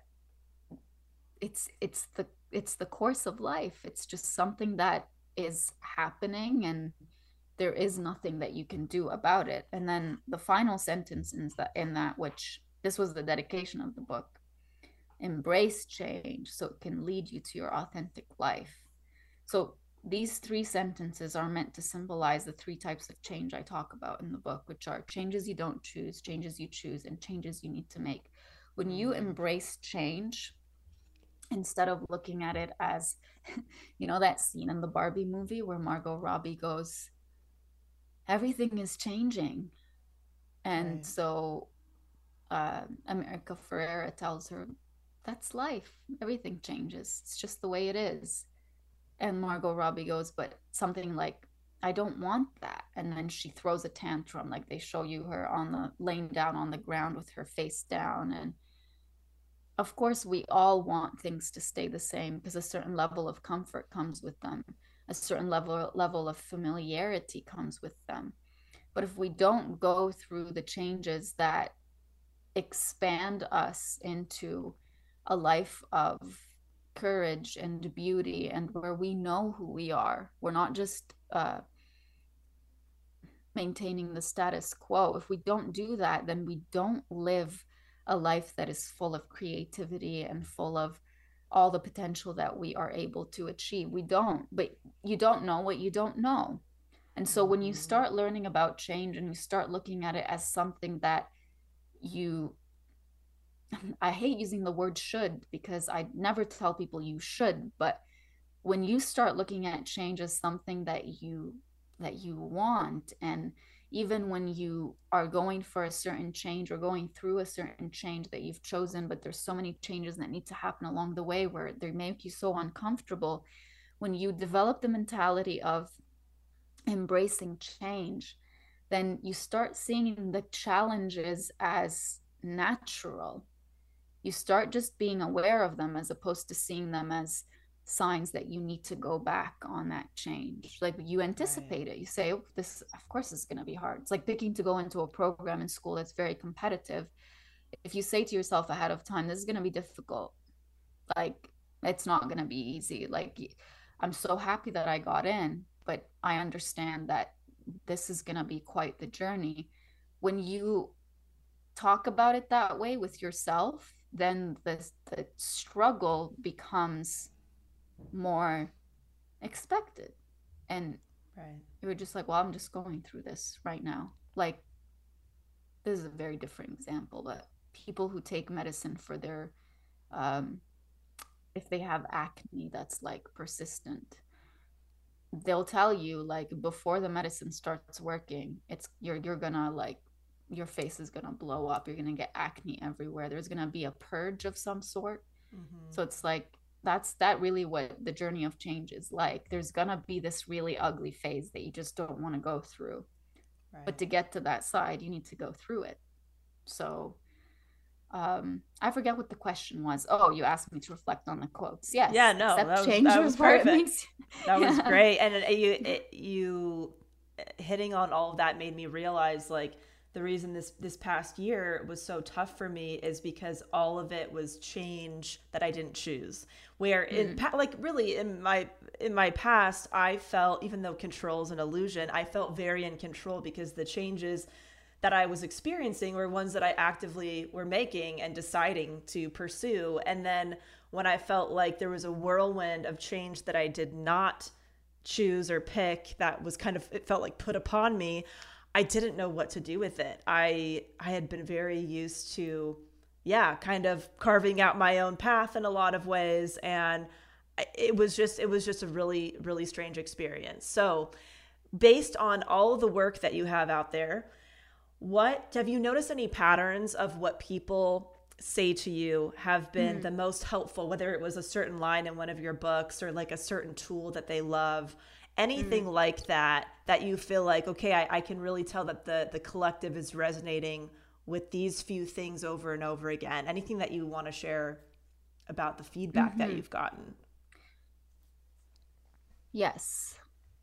Speaker 4: it's it's the it's the course of life. It's just something that is happening, and there is nothing that you can do about it. And then the final sentence in that in that which this was the dedication of the book: embrace change so it can lead you to your authentic life. So these three sentences are meant to symbolize the three types of change I talk about in the book, which are changes you don't choose, changes you choose, and changes you need to make. When you embrace change, instead of looking at it as, you know, that scene in the Barbie movie where Margot Robbie goes, everything is changing. And right. so uh, America Ferrera tells her, that's life. Everything changes. It's just the way it is. And Margot Robbie goes, but something like, I don't want that. And then she throws a tantrum. Like they show you her on the laying down on the ground with her face down. And of course, we all want things to stay the same because a certain level of comfort comes with them. A certain level level of familiarity comes with them. But if we don't go through the changes that expand us into a life of courage and beauty, and where we know who we are. We're not just uh, maintaining the status quo. If we don't do that, then we don't live a life that is full of creativity and full of all the potential that we are able to achieve. We don't, but you don't know what you don't know. And so when you start learning about change and you start looking at it as something that you, I hate using the word should, because I never tell people you should, but when you start looking at change as something that you that you want, and even when you are going for a certain change or going through a certain change that you've chosen, but there's so many changes that need to happen along the way where they make you so uncomfortable, when you develop the mentality of embracing change, then you start seeing the challenges as natural. You start just being aware of them as opposed to seeing them as signs that you need to go back on that change. Like you anticipate right. it. You say, oh, this, of course, is going to be hard. It's like picking to go into a program in school that's very competitive. If you say to yourself ahead of time, this is going to be difficult, like it's not going to be easy. Like I'm so happy that I got in, but I understand that this is going to be quite the journey. When you talk about it that way with yourself, then the, the struggle becomes more expected. And
Speaker 1: right.
Speaker 4: you were just like, well, I'm just going through this right now. Like, this is a very different example, but people who take medicine for their, um, if they have acne that's like persistent, they'll tell you like before the medicine starts working, it's you're you're gonna like your face is gonna blow up, you're gonna get acne everywhere, there's gonna be a purge of some sort. Mm-hmm. So it's like that's that really what the journey of change is like. There's gonna be this really ugly phase that you just don't want to go through, right. But to get to that side you need to go through it. So um I forget what the question was. Oh, you asked me to reflect on the quotes. Yes.
Speaker 1: Yeah, no, that was, that was perfect. Makes, that yeah. was great. And it, you it, you hitting on all of that made me realize like the reason this this past year was so tough for me is because all of it was change that I didn't choose. Where in mm. like really in my in my past, I felt, even though control is an illusion, I felt very in control because the changes that I was experiencing were ones that I actively were making and deciding to pursue. And then when I felt like there was a whirlwind of change that I did not choose or pick, that was kind of, it felt like put upon me, I didn't know what to do with it. I I had been very used to, yeah, kind of carving out my own path in a lot of ways. And it was just, it was just a really, really strange experience. So based on all of the work that you have out there, what have you noticed any patterns of what people say to you have been mm. the most helpful, whether it was a certain line in one of your books or like a certain tool that they love, anything mm. like that, that you feel like, okay, I, I can really tell that the, the collective is resonating with these few things over and over again? Anything that you want to share about the feedback mm-hmm. that you've gotten?
Speaker 4: Yes.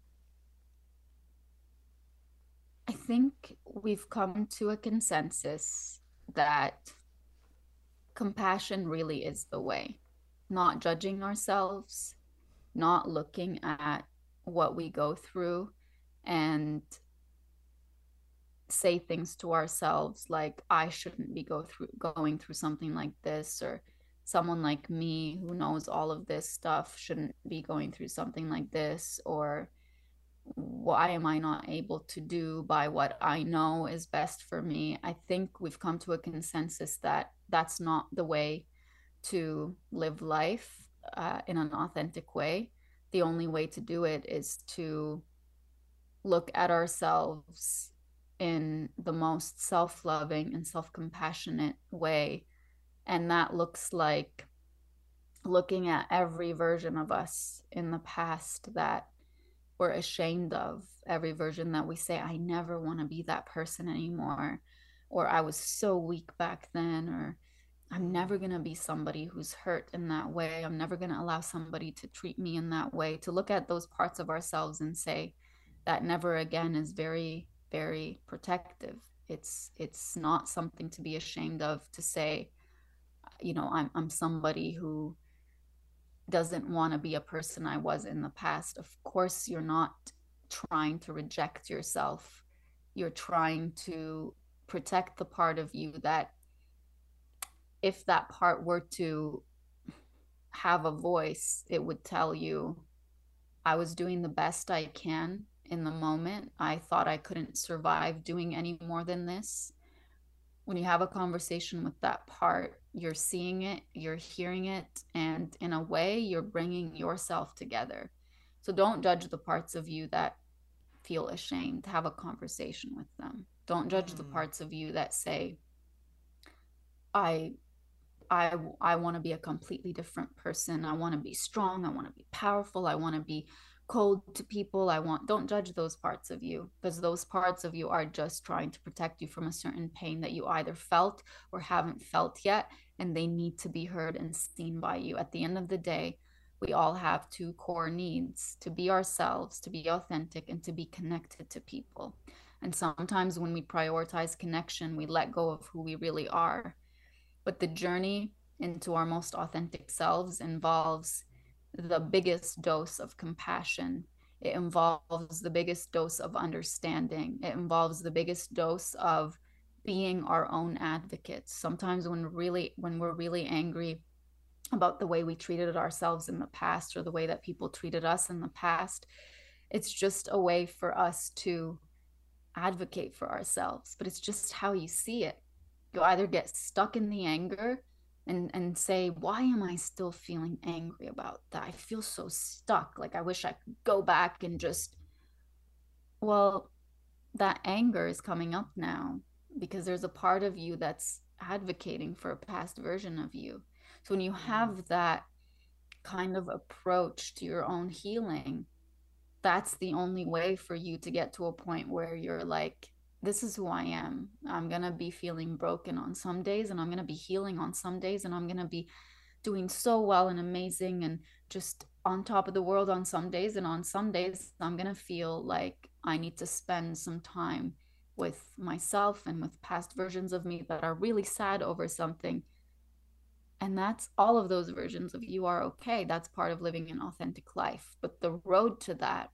Speaker 4: I think we've come to a consensus that compassion really is the way. Not judging ourselves, not looking at what we go through and say things to ourselves like, I shouldn't be go through going through something like this, or someone like me who knows all of this stuff shouldn't be going through something like this, or why am I not able to do by what I know is best for me? I think we've come to a consensus that that's not the way to live life uh, in an authentic way. The only way to do it is to look at ourselves in the most self-loving and self-compassionate way. And that looks like looking at every version of us in the past that we're ashamed of, every version that we say, I never want to be that person anymore, or I was so weak back then, or I'm never going to be somebody who's hurt in that way. I'm never going to allow somebody to treat me in that way. To look at those parts of ourselves and say that never again is very, very protective. It's it's not something to be ashamed of, to say, you know, I'm I'm somebody who doesn't want to be a person I was in the past. Of course, you're not trying to reject yourself. You're trying to protect the part of you that, if that part were to have a voice, it would tell you, I was doing the best I can in the moment. I thought I couldn't survive doing any more than this. When you have a conversation with that part, you're seeing it, you're hearing it, and in a way, you're bringing yourself together. So don't judge the parts of you that feel ashamed. Have a conversation with them. Don't judge mm. the parts of you that say, I I I want to be a completely different person. I want to be strong. I want to be powerful. I want to be cold to people. I want, don't judge those parts of you, because those parts of you are just trying to protect you from a certain pain that you either felt or haven't felt yet, and they need to be heard and seen by you. At the end of the day, we all have two core needs: to be ourselves, to be authentic, and to be connected to people. And sometimes when we prioritize connection, we let go of who we really are. But the journey into our most authentic selves involves the biggest dose of compassion. It involves the biggest dose of understanding. It involves the biggest dose of being our own advocates. Sometimes when really when we're really angry about the way we treated ourselves in the past, or the way that people treated us in the past, it's just a way for us to advocate for ourselves. But it's just how you see it. You either get stuck in the anger and and say, why am I still feeling angry about that? I feel so stuck. Like, I wish I could go back and just, well, that anger is coming up now because there's a part of you that's advocating for a past version of you. So when you have that kind of approach to your own healing, that's the only way for you to get to a point where you're like, this is who I am. I'm going to be feeling broken on some days, and I'm going to be healing on some days, and I'm going to be doing so well and amazing and just on top of the world on some days. And on some days, I'm going to feel like I need to spend some time with myself and with past versions of me that are really sad over something. And that's, all of those versions of you are okay. That's part of living an authentic life. But the road to that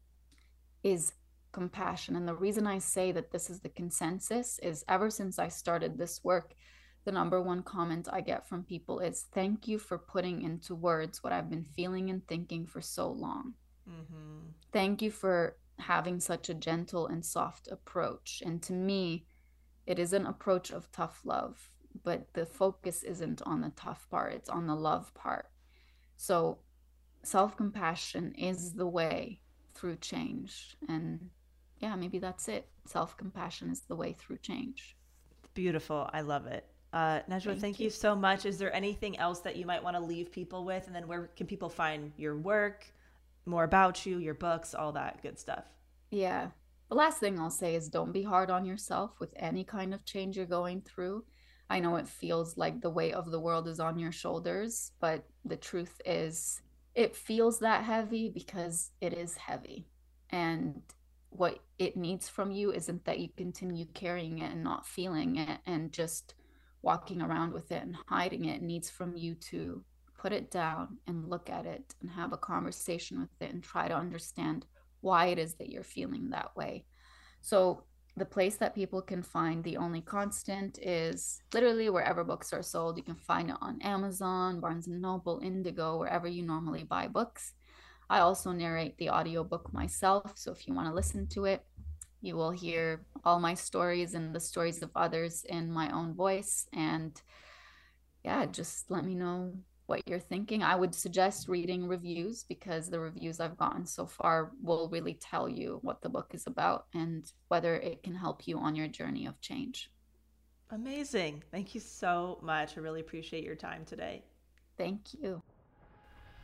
Speaker 4: is compassion. And the reason I say that this is the consensus is, ever since I started this work, the number one comment I get from people is, thank you for putting into words what I've been feeling and thinking for so long. Mm-hmm. Thank you for having such a gentle and soft approach. And to me, it is an approach of tough love, but the focus isn't on the tough part, it's on the love part. So self-compassion is the way through change. And yeah, maybe that's it. Self-compassion is the way through change.
Speaker 1: Beautiful. I love it. Uh, Nejwa, thank, thank you. you so much. Is there anything else that you might want to leave people with? And then where can people find your work, more about you, your books, all that good stuff?
Speaker 4: Yeah. The last thing I'll say is, don't be hard on yourself with any kind of change you're going through. I know it feels like the weight of the world is on your shoulders, but the truth is, it feels that heavy because it is heavy. And what it needs from you isn't that you continue carrying it and not feeling it and just walking around with it and hiding it. It needs from you to put it down and look at it and have a conversation with it and try to understand why it is that you're feeling that way. So the place that people can find The Only Constant is literally wherever books are sold. You can find it on Amazon, Barnes and Noble, Indigo, wherever you normally buy books. I also narrate the audiobook myself, so if you want to listen to it, you will hear all my stories and the stories of others in my own voice. And yeah, just let me know what you're thinking. I would suggest reading reviews, because the reviews I've gotten so far will really tell you what the book is about and whether it can help you on your journey of change.
Speaker 1: Amazing. Thank you so much. I really appreciate your time today.
Speaker 4: Thank you.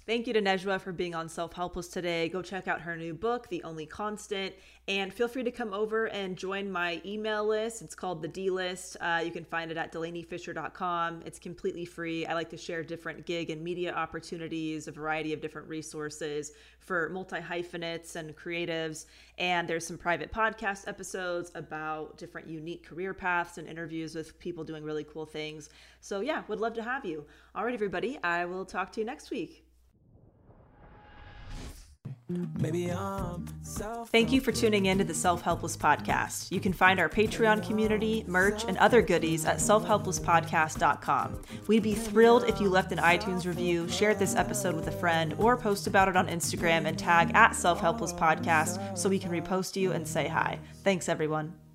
Speaker 1: Thank you to Nejwa for being on Self Helpless today. Go check out her new book, The Only Constant, and feel free to come over and join my email list. It's called The D-List. Uh, you can find it at delaney fisher dot com. It's completely free. I like to share different gig and media opportunities, a variety of different resources for multi-hyphenates and creatives. And there's some private podcast episodes about different unique career paths and interviews with people doing really cool things. So yeah, would love to have you. All right, everybody, I will talk to you next week.
Speaker 3: Maybe I'm self-
Speaker 1: Thank you for tuning in to the Self Helpless Podcast. You can find our Patreon community, merch, and other goodies at self helpless podcast dot com. We'd be thrilled if you left an iTunes review, shared this episode with a friend, or post about it on Instagram and tag at Self Helpless Podcast so we can repost you and say hi. Thanks, everyone.